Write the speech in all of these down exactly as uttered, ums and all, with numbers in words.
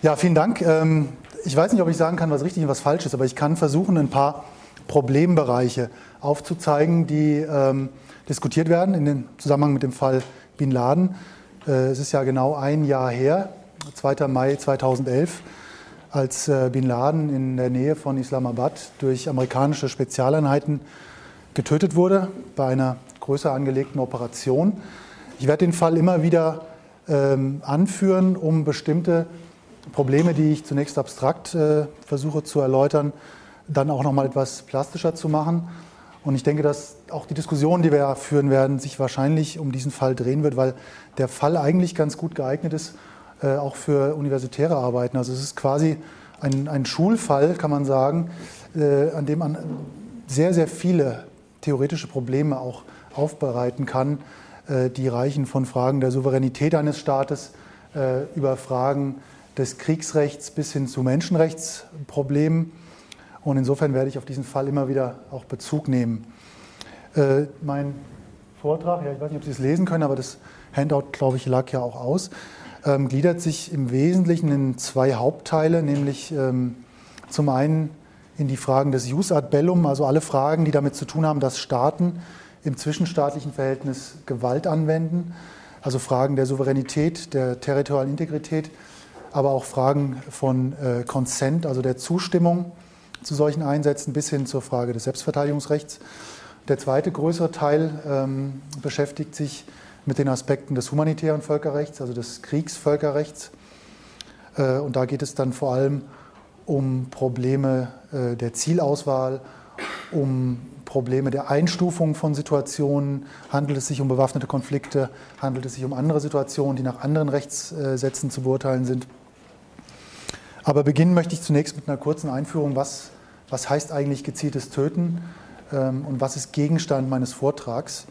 Ja, vielen Dank. Ich weiß nicht, ob ich sagen kann, was richtig und was falsch ist, aber ich kann versuchen, ein paar Problembereiche aufzuzeigen, die ähm, diskutiert werden in dem Zusammenhang mit dem Fall Bin Laden. Äh, es ist ja genau ein Jahr her, zweiter Mai zweitausendelf, als äh, Bin Laden in der Nähe von Islamabad durch amerikanische Spezialeinheiten getötet wurde bei einer größer angelegten Operation. Ich werde den Fall immer wieder ähm, anführen, um bestimmte Probleme, die ich zunächst abstrakt äh, versuche zu erläutern, dann auch noch mal etwas plastischer zu machen. Und ich denke, dass auch die Diskussion, die wir ja führen werden, sich wahrscheinlich um diesen Fall drehen wird, weil der Fall eigentlich ganz gut geeignet ist, äh, auch für universitäre Arbeiten. Also es ist quasi ein, ein Schulfall, kann man sagen, äh, an dem man sehr, sehr viele theoretische Probleme auch aufbereiten kann, äh, die reichen von Fragen der Souveränität eines Staates äh, über Fragen des Kriegsrechts bis hin zu Menschenrechtsproblemen. Und insofern werde ich auf diesen Fall immer wieder auch Bezug nehmen. Äh, mein Vortrag, ja, ich weiß nicht, ob Sie es lesen können, aber das Handout, glaube ich, lag ja auch aus, ähm, gliedert sich im Wesentlichen in zwei Hauptteile, nämlich ähm, zum einen in die Fragen des Jus ad bellum, also alle Fragen, die damit zu tun haben, dass Staaten im zwischenstaatlichen Verhältnis Gewalt anwenden, also Fragen der Souveränität, der territorialen Integrität, aber auch Fragen von äh, Consent, also der Zustimmung zu solchen Einsätzen, bis hin zur Frage des Selbstverteidigungsrechts. Der zweite größere Teil ähm, beschäftigt sich mit den Aspekten des humanitären Völkerrechts, also des Kriegsvölkerrechts. Äh, und da geht es dann vor allem um Probleme äh, der Zielauswahl, um Probleme der Einstufung von Situationen. Handelt es sich um bewaffnete Konflikte? Handelt es sich um andere Situationen, die nach anderen Rechtssätzen zu beurteilen sind? Aber beginnen möchte ich zunächst mit einer kurzen Einführung, was, was heißt eigentlich gezieltes Töten ähm, und was ist Gegenstand meines Vortrags.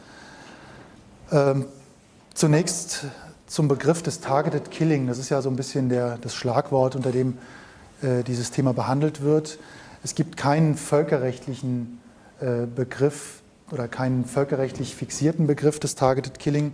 Ähm, zunächst zum Begriff des Targeted Killing. Das ist ja so ein bisschen der, das Schlagwort, unter dem äh, dieses Thema behandelt wird. Es gibt keinen völkerrechtlichen äh, Begriff oder keinen völkerrechtlich fixierten Begriff des Targeted Killing.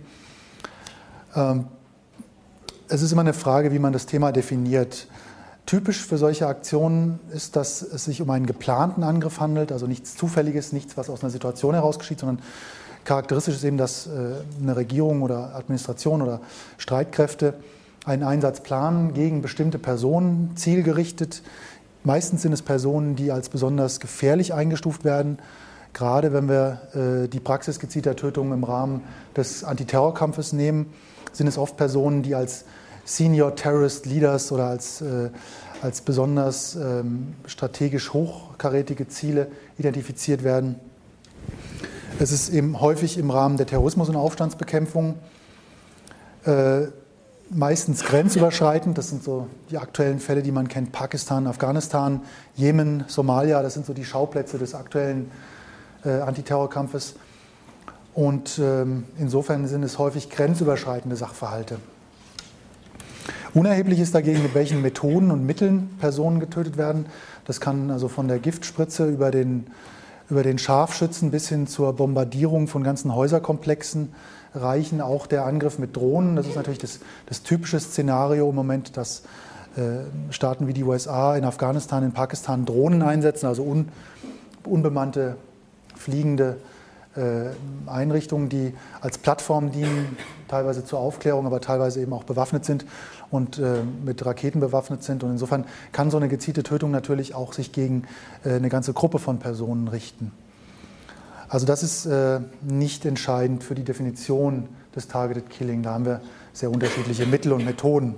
Ähm, es ist immer eine Frage, wie man das Thema definiert. Typisch für solche Aktionen ist, dass es sich um einen geplanten Angriff handelt, also nichts Zufälliges, nichts, was aus einer Situation heraus geschieht, sondern charakteristisch ist eben, dass eine Regierung oder Administration oder Streitkräfte einen Einsatz planen gegen bestimmte Personen, zielgerichtet. Meistens sind es Personen, die als besonders gefährlich eingestuft werden, gerade wenn wir die Praxis gezielter Tötungen im Rahmen des Antiterrorkampfes nehmen, sind es oft Personen, die als Senior Terrorist Leaders oder als, äh, als besonders ähm, strategisch hochkarätige Ziele identifiziert werden. Es ist eben häufig im Rahmen der Terrorismus- und Aufstandsbekämpfung, äh, meistens grenzüberschreitend. Das sind so die aktuellen Fälle, die man kennt: Pakistan, Afghanistan, Jemen, Somalia. Das sind so die Schauplätze des aktuellen äh, Antiterrorkampfes. Und ähm, insofern sind es häufig grenzüberschreitende Sachverhalte. Unerheblich ist dagegen, mit welchen Methoden und Mitteln Personen getötet werden. Das kann also von der Giftspritze über den, über den Scharfschützen bis hin zur Bombardierung von ganzen Häuserkomplexen reichen. Auch der Angriff mit Drohnen, das ist natürlich das, das typische Szenario im Moment, dass äh, Staaten wie die U S A in Afghanistan, in Pakistan Drohnen einsetzen, also un, unbemannte, fliegende äh, Einrichtungen, die als Plattform dienen, teilweise zur Aufklärung, aber teilweise eben auch bewaffnet sind und äh, mit Raketen bewaffnet sind. Und insofern kann so eine gezielte Tötung natürlich auch sich gegen äh, eine ganze Gruppe von Personen richten. Also das ist äh, nicht entscheidend für die Definition des Targeted Killing. Da haben wir sehr unterschiedliche Mittel und Methoden.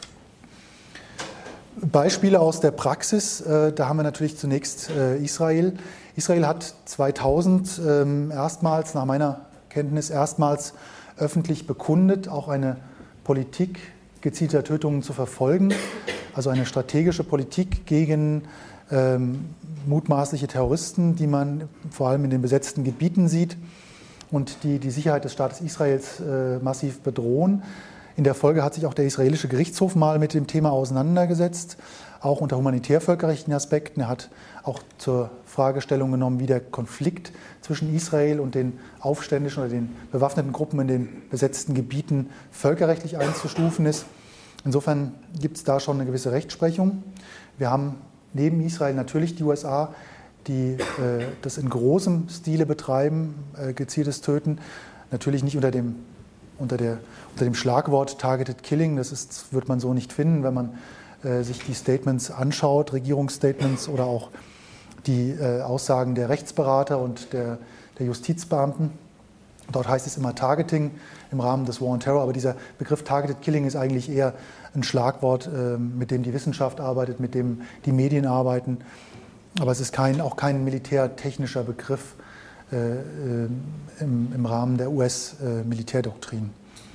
Beispiele aus der Praxis, äh, da haben wir natürlich zunächst äh, Israel. Israel hat zweitausend ähm, erstmals, nach meiner Kenntnis, erstmals öffentlich bekundet, auch eine Politik gezielter Tötungen zu verfolgen, also eine strategische Politik gegen ähm, mutmaßliche Terroristen, die man vor allem in den besetzten Gebieten sieht und die die Sicherheit des Staates Israels äh, massiv bedrohen. In der Folge hat sich auch der israelische Gerichtshof mal mit dem Thema auseinandergesetzt, auch unter humanitär-völkerrechtlichen Aspekten. Er hat auch zur Fragestellung genommen, wie der Konflikt zwischen Israel und den aufständischen oder den bewaffneten Gruppen in den besetzten Gebieten völkerrechtlich einzustufen ist. Insofern gibt es da schon eine gewisse Rechtsprechung. Wir haben neben Israel natürlich die U S A, die äh, das in großem Stile betreiben, äh, gezieltes Töten. Natürlich nicht unter dem, unter, der, unter dem Schlagwort Targeted Killing, das ist, wird man so nicht finden, wenn man äh, sich die Statements anschaut, Regierungsstatements oder auch die äh, Aussagen der Rechtsberater und der, der Justizbeamten. Dort heißt es immer Targeting im Rahmen des War on Terror, aber dieser Begriff Targeted Killing ist eigentlich eher ein Schlagwort, äh, mit dem die Wissenschaft arbeitet, mit dem die Medien arbeiten. Aber es ist kein, auch kein militärtechnischer Begriff äh, äh, im, im Rahmen der U S-Militärdoktrin.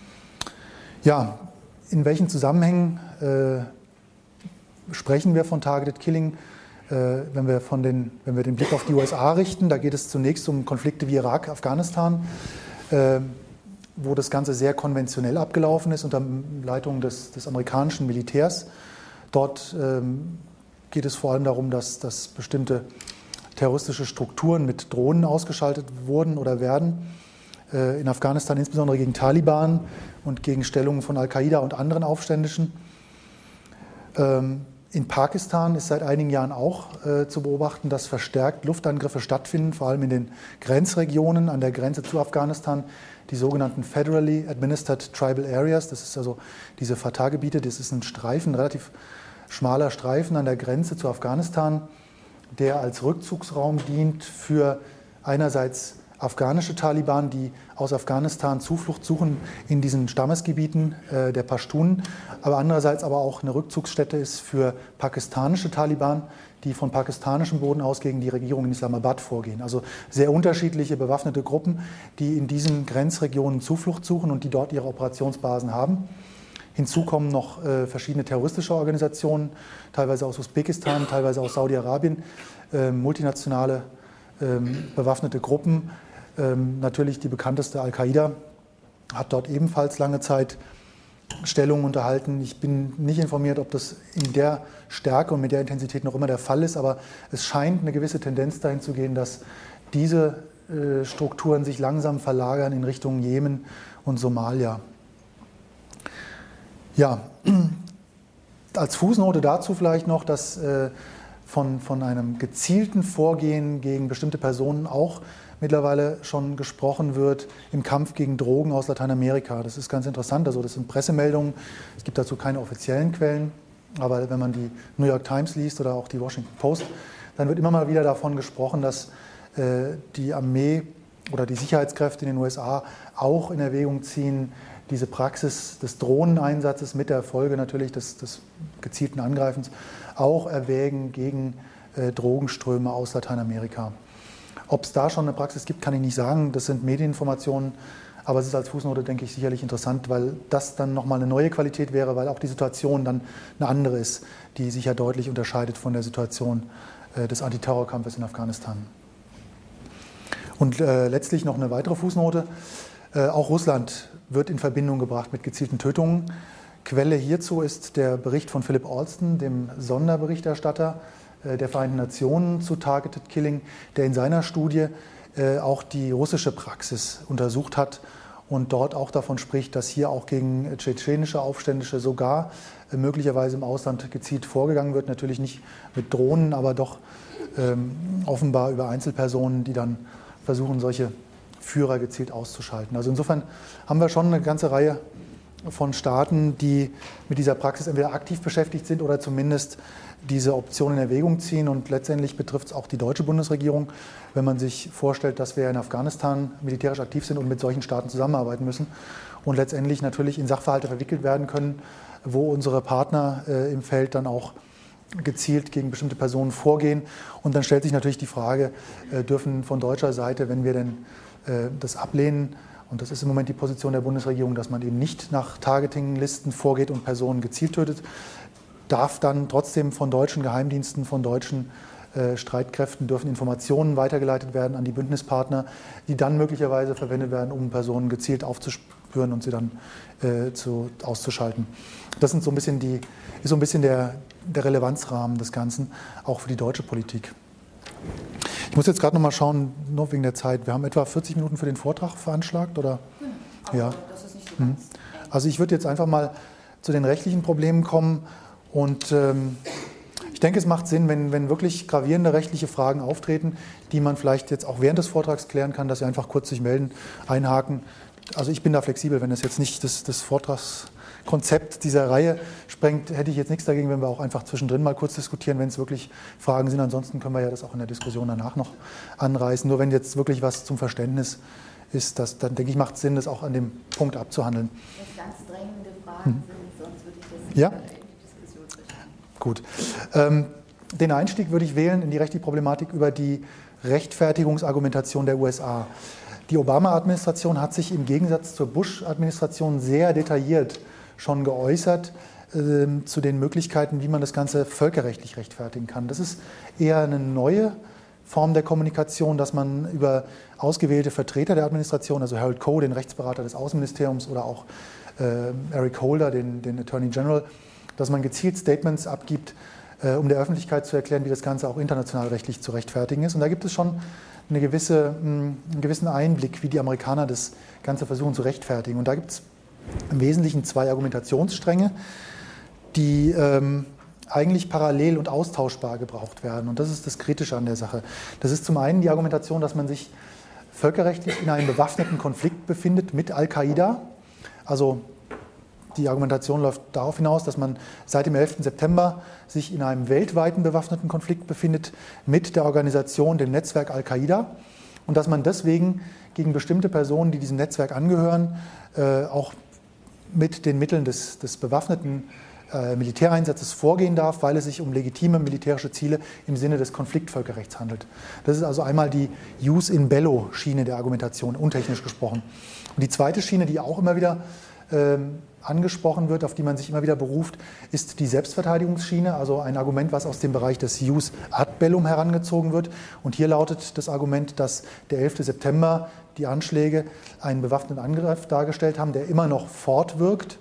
Ja, in welchen Zusammenhängen äh, sprechen wir von Targeted Killing? Äh, wenn, wir von den, wenn wir den Blick auf die U S A richten, da geht es zunächst um Konflikte wie Irak, Afghanistan, äh, wo das Ganze sehr konventionell abgelaufen ist unter Leitung des, des amerikanischen Militärs. Dort ähm, geht es vor allem darum, dass, dass bestimmte terroristische Strukturen mit Drohnen ausgeschaltet wurden oder werden. Äh, in Afghanistan insbesondere gegen Taliban und gegen Stellungen von Al-Qaida und anderen Aufständischen. Ähm, in Pakistan ist seit einigen Jahren auch äh, zu beobachten, dass verstärkt Luftangriffe stattfinden, vor allem in den Grenzregionen an der Grenze zu Afghanistan, die sogenannten Federally Administered Tribal Areas. Das ist also diese Fatah-Gebiete, das ist ein Streifen, ein relativ schmaler Streifen an der Grenze zu Afghanistan, der als Rückzugsraum dient für einerseits afghanische Taliban, die aus Afghanistan Zuflucht suchen in diesen Stammesgebieten äh, der Pashtunen, aber andererseits aber auch eine Rückzugsstätte ist für pakistanische Taliban, die von pakistanischem Boden aus gegen die Regierung in Islamabad vorgehen. Also sehr unterschiedliche bewaffnete Gruppen, die in diesen Grenzregionen Zuflucht suchen und die dort ihre Operationsbasen haben. Hinzu kommen noch äh, verschiedene terroristische Organisationen, teilweise aus Usbekistan, teilweise aus Saudi-Arabien, äh, multinationale äh, bewaffnete Gruppen. Ähm, natürlich die bekannteste Al-Qaida hat dort ebenfalls lange Zeit Stellung unterhalten. Ich bin nicht informiert, ob das in der Stärke und mit der Intensität noch immer der Fall ist, aber es scheint eine gewisse Tendenz dahin zu gehen, dass diese äh, Strukturen sich langsam verlagern in Richtung Jemen und Somalia. Ja, als Fußnote dazu vielleicht noch, dass äh, von, von einem gezielten Vorgehen gegen bestimmte Personen auch mittlerweile schon gesprochen wird im Kampf gegen Drogen aus Lateinamerika. Das ist ganz interessant, also das sind Pressemeldungen, es gibt dazu keine offiziellen Quellen, aber wenn man die New York Times liest oder auch die Washington Post, dann wird immer mal wieder davon gesprochen, dass äh, die Armee oder die Sicherheitskräfte in den U S A auch in Erwägung ziehen, diese Praxis des Drohneneinsatzes mit der Folge natürlich des, des gezielten Angreifens auch erwägen gegen äh, Drogenströme aus Lateinamerika. Ob es da schon eine Praxis gibt, kann ich nicht sagen. Das sind Medieninformationen, aber es ist als Fußnote, denke ich, sicherlich interessant, weil das dann nochmal eine neue Qualität wäre, weil auch die Situation dann eine andere ist, die sich ja deutlich unterscheidet von der Situation äh, des Antiterrorkampfes in Afghanistan. Und äh, letztlich noch eine weitere Fußnote. Äh, auch Russland wird in Verbindung gebracht mit gezielten Tötungen. Quelle hierzu ist der Bericht von Philip Alston, dem Sonderberichterstatter äh, der Vereinten Nationen zu Targeted Killing, der in seiner Studie äh, auch die russische Praxis untersucht hat und dort auch davon spricht, dass hier auch gegen tschetschenische Aufständische sogar äh, möglicherweise im Ausland gezielt vorgegangen wird. Natürlich nicht mit Drohnen, aber doch ähm, offenbar über Einzelpersonen, die dann versuchen, solche Führer gezielt auszuschalten. Also insofern haben wir schon eine ganze Reihe von Staaten, die mit dieser Praxis entweder aktiv beschäftigt sind oder zumindest diese Option in Erwägung ziehen. Und letztendlich betrifft es auch die deutsche Bundesregierung, wenn man sich vorstellt, dass wir in Afghanistan militärisch aktiv sind und mit solchen Staaten zusammenarbeiten müssen und letztendlich natürlich in Sachverhalte verwickelt werden können, wo unsere Partner äh, im Feld dann auch gezielt gegen bestimmte Personen vorgehen. Und dann stellt sich natürlich die Frage, äh, dürfen von deutscher Seite, wenn wir denn äh, das ablehnen, und das ist im Moment die Position der Bundesregierung, dass man eben nicht nach Targeting-Listen vorgeht und Personen gezielt tötet, darf dann trotzdem von deutschen Geheimdiensten, von deutschen äh, Streitkräften dürfen Informationen weitergeleitet werden an die Bündnispartner, die dann möglicherweise verwendet werden, um Personen gezielt aufzuspüren und sie dann äh, zu, auszuschalten. Das sind so ein bisschen die, ist so ein bisschen der, der Relevanzrahmen des Ganzen, auch für die deutsche Politik. Ich muss jetzt gerade noch mal schauen, nur wegen der Zeit. Wir haben etwa vierzig Minuten für den Vortrag veranschlagt, oder? Genau, ja. Das ist nicht so ganz. Also ich würde jetzt einfach mal zu den rechtlichen Problemen kommen. Und ähm, ich denke, es macht Sinn, wenn, wenn wirklich gravierende rechtliche Fragen auftreten, die man vielleicht jetzt auch während des Vortrags klären kann, dass Sie einfach kurz sich melden, einhaken. Also ich bin da flexibel, wenn das jetzt nicht das, das Vortragskonzept dieser Reihe sprengt, hätte ich jetzt nichts dagegen, wenn wir auch einfach zwischendrin mal kurz diskutieren, wenn es wirklich Fragen sind. Ansonsten können wir ja das auch in der Diskussion danach noch anreißen. Nur wenn jetzt wirklich was zum Verständnis ist, das, dann denke ich, macht es Sinn, das auch an dem Punkt abzuhandeln. Wenn es ganz drängende Fragen hm. sind, sonst würde ich das ja? in die Diskussion richten. Gut. Ähm, den Einstieg würde ich wählen in die rechtliche Problematik über die Rechtfertigungsargumentation der U S A. Die Obama-Administration hat sich im Gegensatz zur Bush-Administration sehr detailliert schon geäußert äh, zu den Möglichkeiten, wie man das Ganze völkerrechtlich rechtfertigen kann. Das ist eher eine neue Form der Kommunikation, dass man über ausgewählte Vertreter der Administration, also Harold Koh, den Rechtsberater des Außenministeriums, oder auch äh, Eric Holder, den, den Attorney General, dass man gezielt Statements abgibt, äh, um der Öffentlichkeit zu erklären, wie das Ganze auch international rechtlich zu rechtfertigen ist. Und da gibt es schon eine gewisse, einen gewissen Einblick, wie die Amerikaner das Ganze versuchen zu rechtfertigen. Und da gibt es im Wesentlichen zwei Argumentationsstränge, die ähm, eigentlich parallel und austauschbar gebraucht werden. Und das ist das Kritische an der Sache. Das ist zum einen die Argumentation, dass man sich völkerrechtlich in einem bewaffneten Konflikt befindet mit Al-Qaida. Also die Argumentation läuft darauf hinaus, dass man seit dem elften September sich in einem weltweiten bewaffneten Konflikt befindet mit der Organisation, dem Netzwerk Al-Qaida, und dass man deswegen gegen bestimmte Personen, die diesem Netzwerk angehören, äh, auch mit den Mitteln des, des bewaffneten äh, Militäreinsatzes vorgehen darf, weil es sich um legitime militärische Ziele im Sinne des Konfliktvölkerrechts handelt. Das ist also einmal die Jus in bello Schiene der Argumentation, untechnisch gesprochen. Und die zweite Schiene, die auch immer wieder ähm, angesprochen wird, auf die man sich immer wieder beruft, ist die Selbstverteidigungsschiene, also ein Argument, was aus dem Bereich des Jus ad bellum herangezogen wird. Und hier lautet das Argument, dass der elfte September die Anschläge einen bewaffneten Angriff dargestellt haben, der immer noch fortwirkt.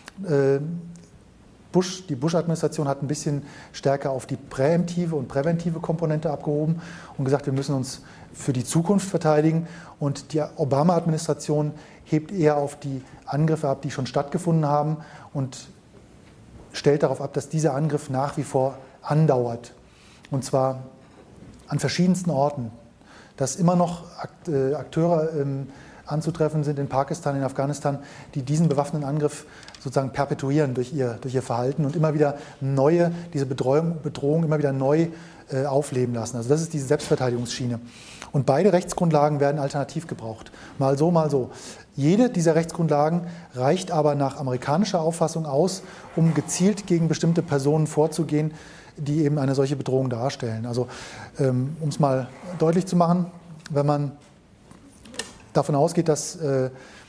Bush, die Bush-Administration hat ein bisschen stärker auf die präemptive und präventive Komponente abgehoben und gesagt, wir müssen uns für die Zukunft verteidigen. Und die Obama-Administration hebt eher auf die Angriffe ab, die schon stattgefunden haben, und stellt darauf ab, dass dieser Angriff nach wie vor andauert. Und zwar an verschiedensten Orten. Dass immer noch Akteure anzutreffen sind in Pakistan, in Afghanistan, die diesen bewaffneten Angriff sozusagen perpetuieren durch ihr, durch ihr Verhalten und immer wieder neue, diese Bedrohung, Bedrohung immer wieder neu äh, aufleben lassen. Also das ist diese Selbstverteidigungsschiene. Und beide Rechtsgrundlagen werden alternativ gebraucht. Mal so, mal so. Jede dieser Rechtsgrundlagen reicht aber nach amerikanischer Auffassung aus, um gezielt gegen bestimmte Personen vorzugehen, die eben eine solche Bedrohung darstellen. Also ähm, um es mal deutlich zu machen, wenn man davon ausgeht, dass äh,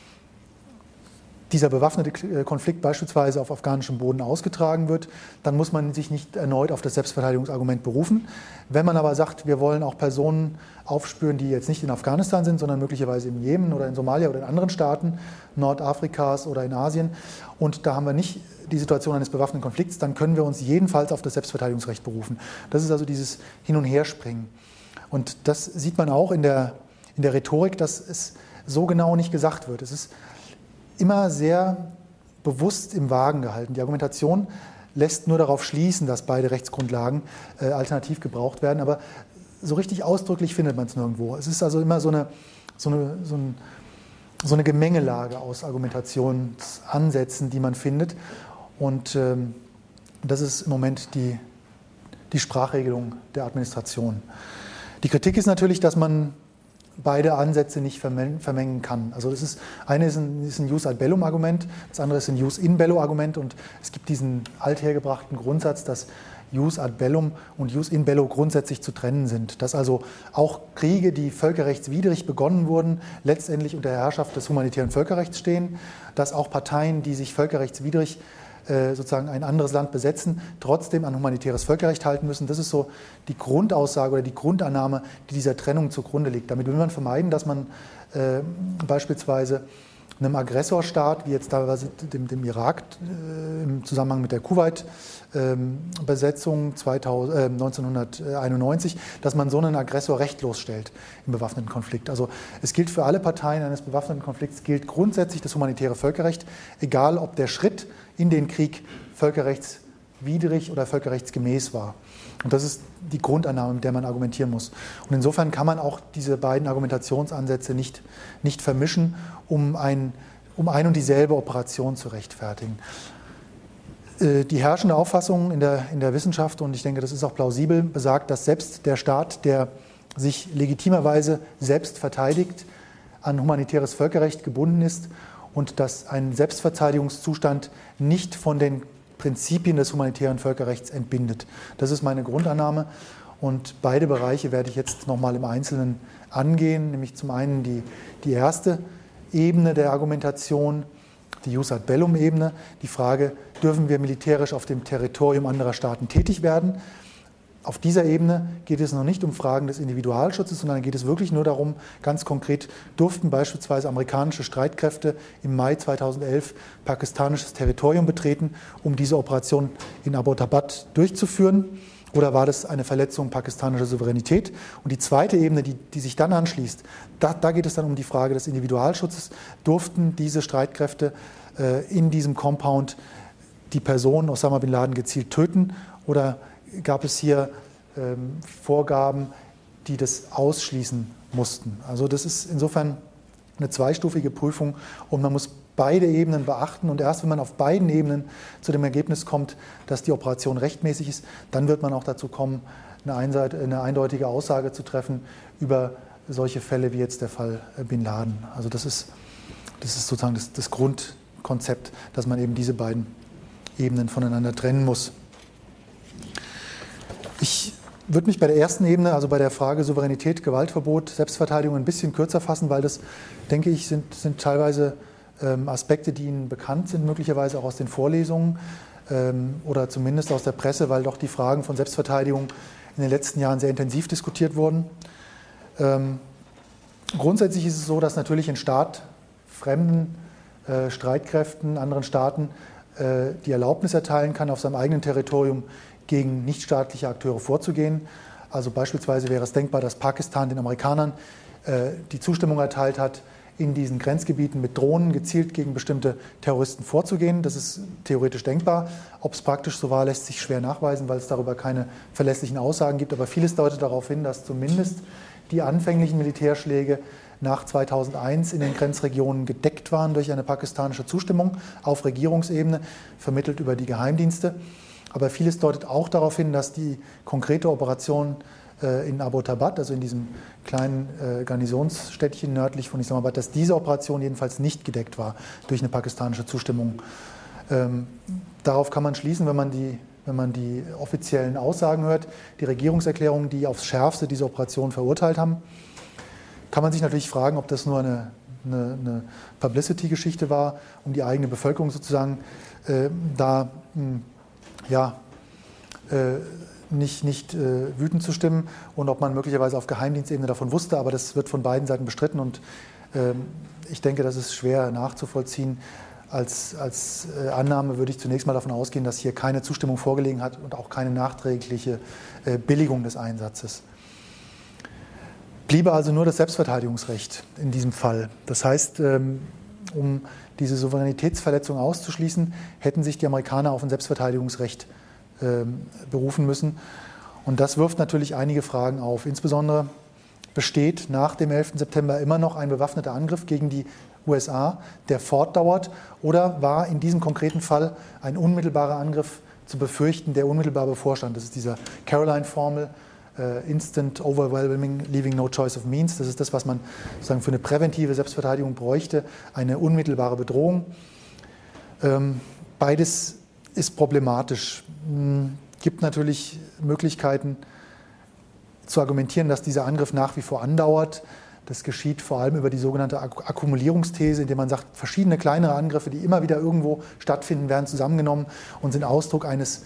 dieser bewaffnete Konflikt beispielsweise auf afghanischem Boden ausgetragen wird, dann muss man sich nicht erneut auf das Selbstverteidigungsargument berufen. Wenn man aber sagt, wir wollen auch Personen aufspüren, die jetzt nicht in Afghanistan sind, sondern möglicherweise im Jemen oder in Somalia oder in anderen Staaten Nordafrikas oder in Asien, und da haben wir nicht die Situation eines bewaffneten Konflikts, dann können wir uns jedenfalls auf das Selbstverteidigungsrecht berufen. Das ist also dieses Hin- und Herspringen. Und das sieht man auch in der, in der Rhetorik, dass es so genau nicht gesagt wird. Es ist immer sehr bewusst im Wagen gehalten. Die Argumentation lässt nur darauf schließen, dass beide Rechtsgrundlagen äh, alternativ gebraucht werden, aber so richtig ausdrücklich findet man es nirgendwo. Es ist also immer so eine, so eine, so ein, so eine Gemengelage aus Argumentationsansätzen, die man findet, und ähm, das ist im Moment die, die Sprachregelung der Administration. Die Kritik ist natürlich, dass man beide Ansätze nicht vermengen kann. Also das ist, eine ist ein, ist ein Jus ad bellum Argument, das andere ist ein Jus in bello Argument, und es gibt diesen althergebrachten Grundsatz, dass Jus ad bellum und Jus in bello grundsätzlich zu trennen sind. Dass also auch Kriege, die völkerrechtswidrig begonnen wurden, letztendlich unter der Herrschaft des humanitären Völkerrechts stehen, dass auch Parteien, die sich völkerrechtswidrig sozusagen ein anderes Land besetzen, trotzdem an humanitäres Völkerrecht halten müssen. Das ist so die Grundaussage oder die Grundannahme, die dieser Trennung zugrunde liegt. Damit will man vermeiden, dass man äh, beispielsweise einem Aggressorstaat, wie jetzt teilweise dem, dem Irak äh, im Zusammenhang mit der Kuwait-Besetzung äh, neunzehnhunderteinundneunzig, dass man so einen Aggressor rechtlos stellt im bewaffneten Konflikt. Also es gilt für alle Parteien eines bewaffneten Konflikts, gilt grundsätzlich das humanitäre Völkerrecht, egal ob der Schritt in den Krieg völkerrechtswidrig oder völkerrechtsgemäß war. Und das ist die Grundannahme, mit der man argumentieren muss. Und insofern kann man auch diese beiden Argumentationsansätze nicht, nicht vermischen, um ein, um ein und dieselbe Operation zu rechtfertigen. Die herrschende Auffassung in der, in der Wissenschaft, und ich denke, das ist auch plausibel, besagt, dass selbst der Staat, der sich legitimerweise selbst verteidigt, an humanitäres Völkerrecht gebunden ist und dass ein Selbstverteidigungszustand nicht von den Prinzipien des humanitären Völkerrechts entbindet. Das ist meine Grundannahme und beide Bereiche werde ich jetzt nochmal im Einzelnen angehen, nämlich zum einen die, die erste Ebene der Argumentation, die Jus ad bellum-Ebene, die Frage, dürfen wir militärisch auf dem Territorium anderer Staaten tätig werden? Auf dieser Ebene geht es noch nicht um Fragen des Individualschutzes, sondern geht es wirklich nur darum, ganz konkret, durften beispielsweise amerikanische Streitkräfte im Mai zweitausendelf pakistanisches Territorium betreten, um diese Operation in Abbottabad durchzuführen? Oder war das eine Verletzung pakistanischer Souveränität? Und die zweite Ebene, die, die sich dann anschließt, da, da geht es dann um die Frage des Individualschutzes. Durften diese Streitkräfte äh, in diesem Compound die Person Osama bin Laden gezielt töten oder gab es hier ähm, Vorgaben, die das ausschließen mussten. Also das ist insofern eine zweistufige Prüfung und man muss beide Ebenen beachten und erst wenn man auf beiden Ebenen zu dem Ergebnis kommt, dass die Operation rechtmäßig ist, dann wird man auch dazu kommen, eine, einseit- eine eindeutige Aussage zu treffen über solche Fälle wie jetzt der Fall Bin Laden. Also das ist, das ist sozusagen das, das Grundkonzept, dass man eben diese beiden Ebenen voneinander trennen muss. Ich würde mich bei der ersten Ebene, also bei der Frage Souveränität, Gewaltverbot, Selbstverteidigung ein bisschen kürzer fassen, weil das, denke ich, sind, sind teilweise ähm, Aspekte, die Ihnen bekannt sind, möglicherweise auch aus den Vorlesungen ähm, oder zumindest aus der Presse, weil doch die Fragen von Selbstverteidigung in den letzten Jahren sehr intensiv diskutiert wurden. Ähm, grundsätzlich ist es so, dass natürlich ein Staat fremden äh, Streitkräften, anderen Staaten äh, die Erlaubnis erteilen kann, auf seinem eigenen Territorium gegen nichtstaatliche Akteure vorzugehen. Also beispielsweise wäre es denkbar, dass Pakistan den Amerikanern äh, die Zustimmung erteilt hat, in diesen Grenzgebieten mit Drohnen gezielt gegen bestimmte Terroristen vorzugehen. Das ist theoretisch denkbar. Ob es praktisch so war, lässt sich schwer nachweisen, weil es darüber keine verlässlichen Aussagen gibt. Aber vieles deutet darauf hin, dass zumindest die anfänglichen Militärschläge nach zweitausendeins in den Grenzregionen gedeckt waren durch eine pakistanische Zustimmung auf Regierungsebene, vermittelt über die Geheimdienste. Aber vieles deutet auch darauf hin, dass die konkrete Operation äh, in Abbottabad, also in diesem kleinen äh, Garnisonsstädtchen nördlich von Islamabad, dass diese Operation jedenfalls nicht gedeckt war durch eine pakistanische Zustimmung. Ähm, darauf kann man schließen, wenn man, die, wenn man die offiziellen Aussagen hört, die Regierungserklärungen, die aufs Schärfste diese Operation verurteilt haben. Kann man sich natürlich fragen, ob das nur eine, eine, eine Publicity-Geschichte war, um die eigene Bevölkerung sozusagen äh, da mh, ja, äh, nicht, nicht äh, wütend zu stimmen und ob man möglicherweise auf Geheimdienstebene davon wusste, aber das wird von beiden Seiten bestritten und äh, ich denke, das ist schwer nachzuvollziehen. Als, als äh, Annahme würde ich zunächst mal davon ausgehen, dass hier keine Zustimmung vorgelegen hat und auch keine nachträgliche äh, Billigung des Einsatzes. Bliebe also nur das Selbstverteidigungsrecht in diesem Fall. Das heißt, ähm, um diese Souveränitätsverletzung auszuschließen, hätten sich die Amerikaner auf ein Selbstverteidigungsrecht äh, berufen müssen. Und das wirft natürlich einige Fragen auf. Insbesondere besteht nach dem elften September immer noch ein bewaffneter Angriff gegen die U S A, der fortdauert, oder war in diesem konkreten Fall ein unmittelbarer Angriff zu befürchten, der unmittelbar bevorstand? Das ist dieser Caroline-Formel, Uh, instant, overwhelming, leaving no choice of means. Das ist das, was man sozusagen für eine präventive Selbstverteidigung bräuchte, eine unmittelbare Bedrohung. Ähm, beides ist problematisch. Es gibt natürlich Möglichkeiten zu argumentieren, dass dieser Angriff nach wie vor andauert. Das geschieht vor allem über die sogenannte Ak- Akkumulierungsthese, indem man sagt, verschiedene kleinere Angriffe, die immer wieder irgendwo stattfinden, werden zusammengenommen und sind Ausdruck eines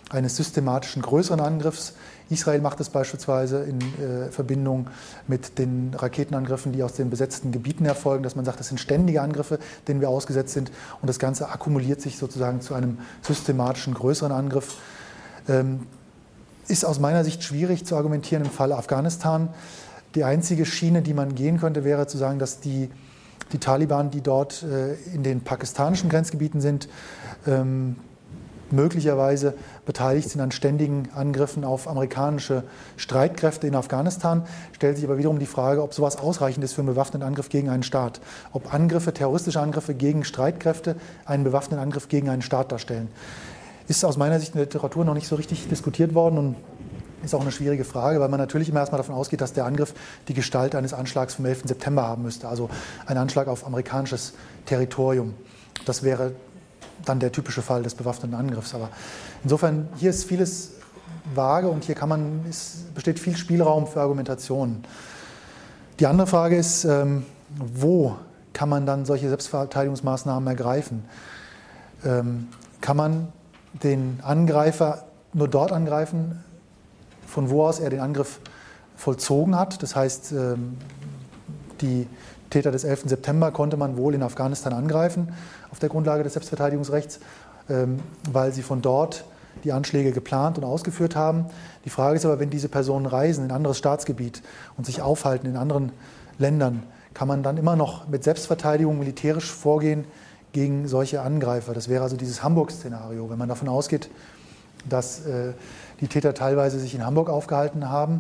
eines systematischen größeren Angriffs. Israel macht es beispielsweise in äh, Verbindung mit den Raketenangriffen, die aus den besetzten Gebieten erfolgen, dass man sagt, das sind ständige Angriffe, denen wir ausgesetzt sind, und das Ganze akkumuliert sich sozusagen zu einem systematischen größeren Angriff. Ähm, ist aus meiner Sicht schwierig zu argumentieren im Fall Afghanistan. Die einzige Schiene, die man gehen könnte, wäre zu sagen, dass die, die Taliban, die dort äh, in den pakistanischen Grenzgebieten sind, ähm, möglicherweise beteiligt sind an ständigen Angriffen auf amerikanische Streitkräfte in Afghanistan. Stellt sich aber wiederum die Frage, ob sowas ausreichend ist für einen bewaffneten Angriff gegen einen Staat. Ob Angriffe, terroristische Angriffe gegen Streitkräfte einen bewaffneten Angriff gegen einen Staat darstellen. Ist aus meiner Sicht in der Literatur noch nicht so richtig diskutiert worden und ist auch eine schwierige Frage, weil man natürlich immer erstmal davon ausgeht, dass der Angriff die Gestalt eines Anschlags vom elften September haben müsste, also ein Anschlag auf amerikanisches Territorium. Das wäre dann der typische Fall des bewaffneten Angriffs. Aber insofern, hier ist vieles vage und hier kann man, es besteht viel Spielraum für Argumentationen. Die andere Frage ist, ähm, wo kann man dann solche Selbstverteidigungsmaßnahmen ergreifen? Ähm, kann man den Angreifer nur dort angreifen, von wo aus er den Angriff vollzogen hat? Das heißt, ähm, die Täter des elften September konnte man wohl in Afghanistan angreifen, auf der Grundlage des Selbstverteidigungsrechts, weil sie von dort die Anschläge geplant und ausgeführt haben. Die Frage ist aber, wenn diese Personen reisen in ein anderes Staatsgebiet und sich aufhalten in anderen Ländern, kann man dann immer noch mit Selbstverteidigung militärisch vorgehen gegen solche Angreifer? Das wäre also dieses Hamburg-Szenario. Wenn man davon ausgeht, dass die Täter teilweise sich in Hamburg aufgehalten haben,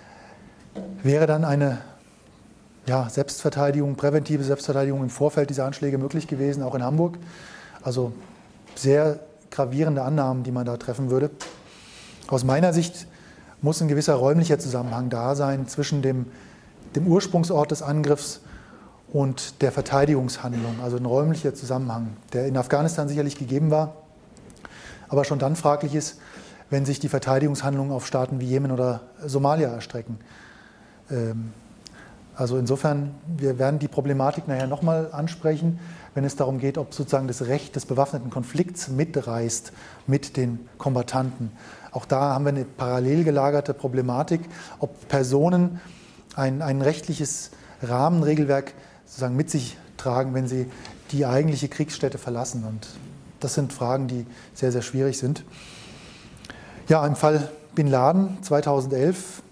wäre dann eine Ja, Selbstverteidigung, präventive Selbstverteidigung im Vorfeld dieser Anschläge möglich gewesen, auch in Hamburg. Also sehr gravierende Annahmen, die man da treffen würde. Aus meiner Sicht muss ein gewisser räumlicher Zusammenhang da sein zwischen dem, dem Ursprungsort des Angriffs und der Verteidigungshandlung. Also ein räumlicher Zusammenhang, der in Afghanistan sicherlich gegeben war, aber schon dann fraglich ist, wenn sich die Verteidigungshandlungen auf Staaten wie Jemen oder Somalia erstrecken. Ähm, Also insofern, wir werden die Problematik nachher nochmal ansprechen, wenn es darum geht, ob sozusagen das Recht des bewaffneten Konflikts mitreißt mit den Kombattanten. Auch da haben wir eine parallel gelagerte Problematik, ob Personen ein, ein rechtliches Rahmenregelwerk sozusagen mit sich tragen, wenn sie die eigentliche Kriegsstätte verlassen. Und das sind Fragen, die sehr, sehr schwierig sind. Ja, im Fall Bin Laden zweitausendelf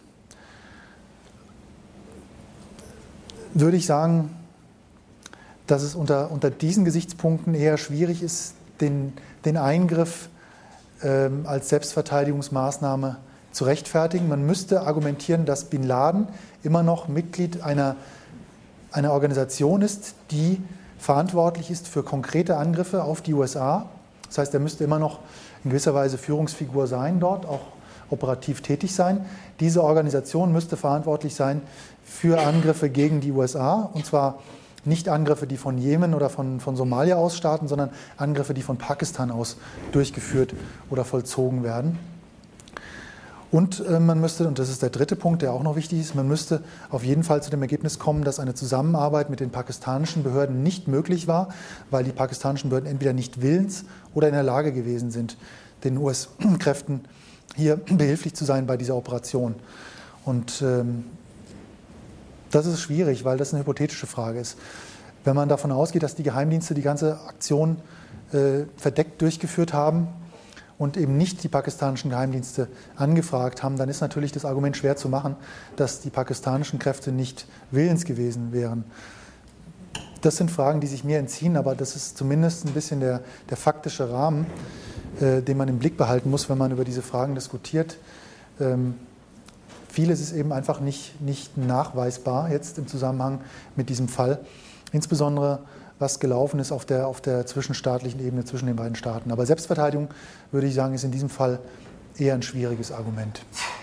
würde ich sagen, dass es unter, unter diesen Gesichtspunkten eher schwierig ist, den, den Eingriff ähm, als Selbstverteidigungsmaßnahme zu rechtfertigen. Man müsste argumentieren, dass Bin Laden immer noch Mitglied einer, einer Organisation ist, die verantwortlich ist für konkrete Angriffe auf die U S A. Das heißt, er müsste immer noch in gewisser Weise Führungsfigur sein dort, auch operativ tätig sein. Diese Organisation müsste verantwortlich sein für Angriffe gegen die U S A, und zwar nicht Angriffe, die von Jemen oder von, von Somalia aus starten, sondern Angriffe, die von Pakistan aus durchgeführt oder vollzogen werden. Und äh, man müsste, und das ist der dritte Punkt, der auch noch wichtig ist, man müsste auf jeden Fall zu dem Ergebnis kommen, dass eine Zusammenarbeit mit den pakistanischen Behörden nicht möglich war, weil die pakistanischen Behörden entweder nicht willens oder in der Lage gewesen sind, den U S-Kräften hier behilflich zu sein bei dieser Operation. Und ähm, das ist schwierig, weil das eine hypothetische Frage ist. Wenn man davon ausgeht, dass die Geheimdienste die ganze Aktion äh, verdeckt durchgeführt haben und eben nicht die pakistanischen Geheimdienste angefragt haben, dann ist natürlich das Argument schwer zu machen, dass die pakistanischen Kräfte nicht willens gewesen wären. Das sind Fragen, die sich mir entziehen, aber das ist zumindest ein bisschen der, der faktische Rahmen, äh, den man im Blick behalten muss, wenn man über diese Fragen diskutiert. Ähm, Vieles ist eben einfach nicht, nicht nachweisbar jetzt im Zusammenhang mit diesem Fall. Insbesondere, was gelaufen ist auf der, auf der zwischenstaatlichen Ebene zwischen den beiden Staaten. Aber Selbstverteidigung, würde ich sagen, ist in diesem Fall eher ein schwieriges Argument.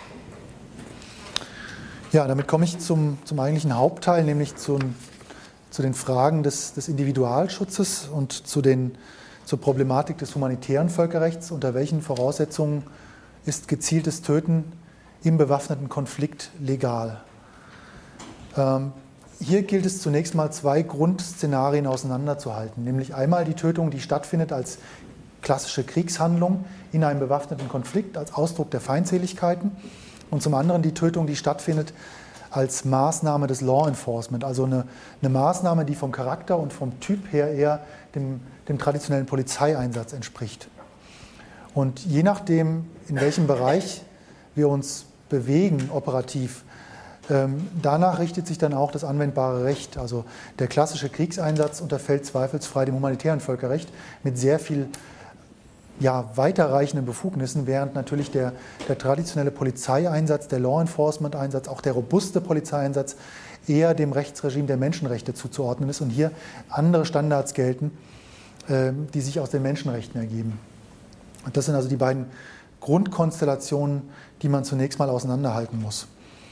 Ja, damit komme ich zum, zum eigentlichen Hauptteil, nämlich zum, zu den Fragen des, des Individualschutzes und zu den, zur Problematik des humanitären Völkerrechts. Unter welchen Voraussetzungen ist gezieltes Töten im bewaffneten Konflikt legal? Ähm, hier gilt es zunächst mal zwei Grundszenarien auseinanderzuhalten, nämlich einmal die Tötung, die stattfindet als klassische Kriegshandlung in einem bewaffneten Konflikt als Ausdruck der Feindseligkeiten und zum anderen die Tötung, die stattfindet, als Maßnahme des Law Enforcement, also eine, eine Maßnahme, die vom Charakter und vom Typ her eher dem, dem traditionellen Polizeieinsatz entspricht. Und je nachdem, in welchem Bereich wir uns bewegen operativ, ähm, danach richtet sich dann auch das anwendbare Recht. Also der klassische Kriegseinsatz unterfällt zweifelsfrei dem humanitären Völkerrecht mit sehr viel ja, weiterreichenden Befugnissen, während natürlich der, der traditionelle Polizeieinsatz, der Law-Enforcement-Einsatz, auch der robuste Polizeieinsatz eher dem Rechtsregime der Menschenrechte zuzuordnen ist und hier andere Standards gelten, äh, die sich aus den Menschenrechten ergeben. Und das sind also die beiden Grundkonstellationen, die man zunächst mal auseinanderhalten muss.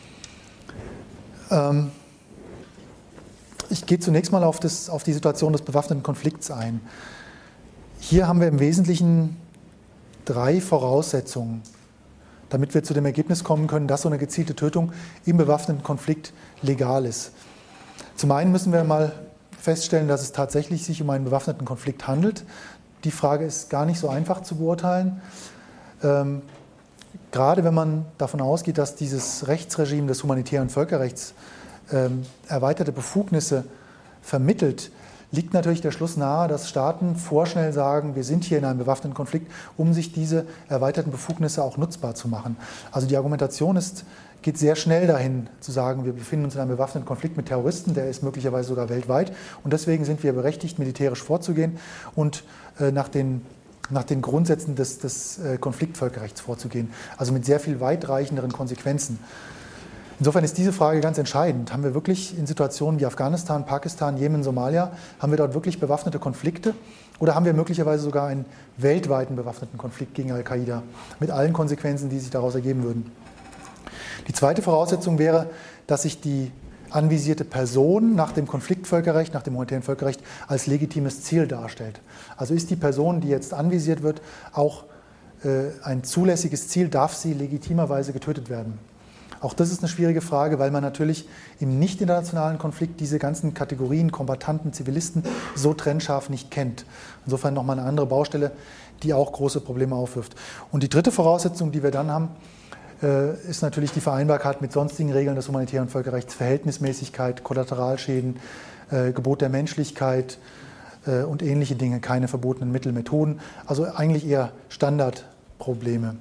Ähm, ich gehe zunächst mal auf, das, auf die Situation des bewaffneten Konflikts ein. Hier haben wir im Wesentlichen drei Voraussetzungen, damit wir zu dem Ergebnis kommen können, dass so eine gezielte Tötung im bewaffneten Konflikt legal ist. Zum einen müssen wir mal feststellen, dass es tatsächlich sich um einen bewaffneten Konflikt handelt. Die Frage ist gar nicht so einfach zu beurteilen. Ähm, gerade wenn man davon ausgeht, dass dieses Rechtsregime des humanitären Völkerrechts ähm, erweiterte Befugnisse vermittelt, liegt natürlich der Schluss nahe, dass Staaten vorschnell sagen, wir sind hier in einem bewaffneten Konflikt, um sich diese erweiterten Befugnisse auch nutzbar zu machen. Also die Argumentation ist, geht sehr schnell dahin, zu sagen, wir befinden uns in einem bewaffneten Konflikt mit Terroristen, der ist möglicherweise sogar weltweit und deswegen sind wir berechtigt, militärisch vorzugehen und äh, nach den nach den Grundsätzen des, des äh, Konfliktvölkerrechts vorzugehen, also mit sehr viel weitreichenderen Konsequenzen. Insofern ist diese Frage ganz entscheidend. Haben wir wirklich in Situationen wie Afghanistan, Pakistan, Jemen, Somalia, haben wir dort wirklich bewaffnete Konflikte oder haben wir möglicherweise sogar einen weltweiten bewaffneten Konflikt gegen Al-Qaida mit allen Konsequenzen, die sich daraus ergeben würden? Die zweite Voraussetzung wäre, dass sich die anvisierte Person nach dem Konfliktvölkerrecht, nach dem humanitären Völkerrecht als legitimes Ziel darstellt. Also ist die Person, die jetzt anvisiert wird, auch äh, ein zulässiges Ziel, darf sie legitimerweise getötet werden? Auch das ist eine schwierige Frage, weil man natürlich im nicht internationalen Konflikt diese ganzen Kategorien, Kombattanten, Zivilisten so trennscharf nicht kennt. Insofern nochmal eine andere Baustelle, die auch große Probleme aufwirft. Und die dritte Voraussetzung, die wir dann haben, ist natürlich die Vereinbarkeit mit sonstigen Regeln des humanitären Völkerrechts, Verhältnismäßigkeit, Kollateralschäden, äh, Gebot der Menschlichkeit äh, und ähnliche Dinge, keine verbotenen Mittel, Methoden, also eigentlich eher Standardprobleme.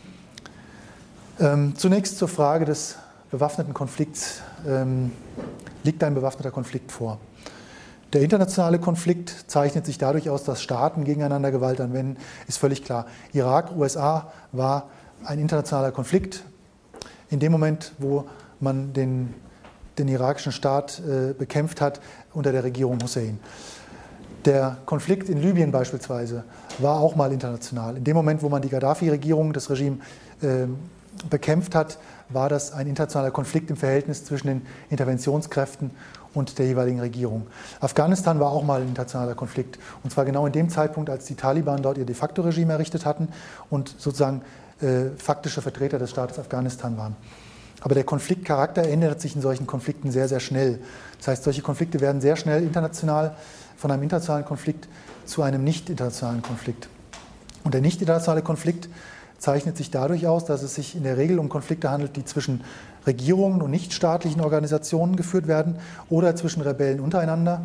Ähm, zunächst zur Frage des bewaffneten Konflikts. Ähm, liegt ein bewaffneter Konflikt vor? Der internationale Konflikt zeichnet sich dadurch aus, dass Staaten gegeneinander Gewalt anwenden, ist völlig klar. Irak, U S A war ein internationaler Konflikt. In dem Moment, wo man den, den irakischen Staat äh, bekämpft hat unter der Regierung Hussein. Der Konflikt in Libyen beispielsweise war auch mal international. In dem Moment, wo man die Gaddafi-Regierung, das Regime, äh, bekämpft hat, war das ein internationaler Konflikt im Verhältnis zwischen den Interventionskräften und der jeweiligen Regierung. Afghanistan war auch mal ein internationaler Konflikt. Und zwar genau in dem Zeitpunkt, als die Taliban dort ihr de facto Regime errichtet hatten und sozusagen äh, faktische Vertreter des Staates Afghanistan waren. Aber der Konfliktcharakter ändert sich in solchen Konflikten sehr, sehr schnell. Das heißt, solche Konflikte werden sehr schnell international, von einem internationalen Konflikt zu einem nicht internationalen Konflikt. Und der nicht internationale Konflikt zeichnet sich dadurch aus, dass es sich in der Regel um Konflikte handelt, die zwischen Regierungen und nichtstaatlichen Organisationen geführt werden oder zwischen Rebellen untereinander.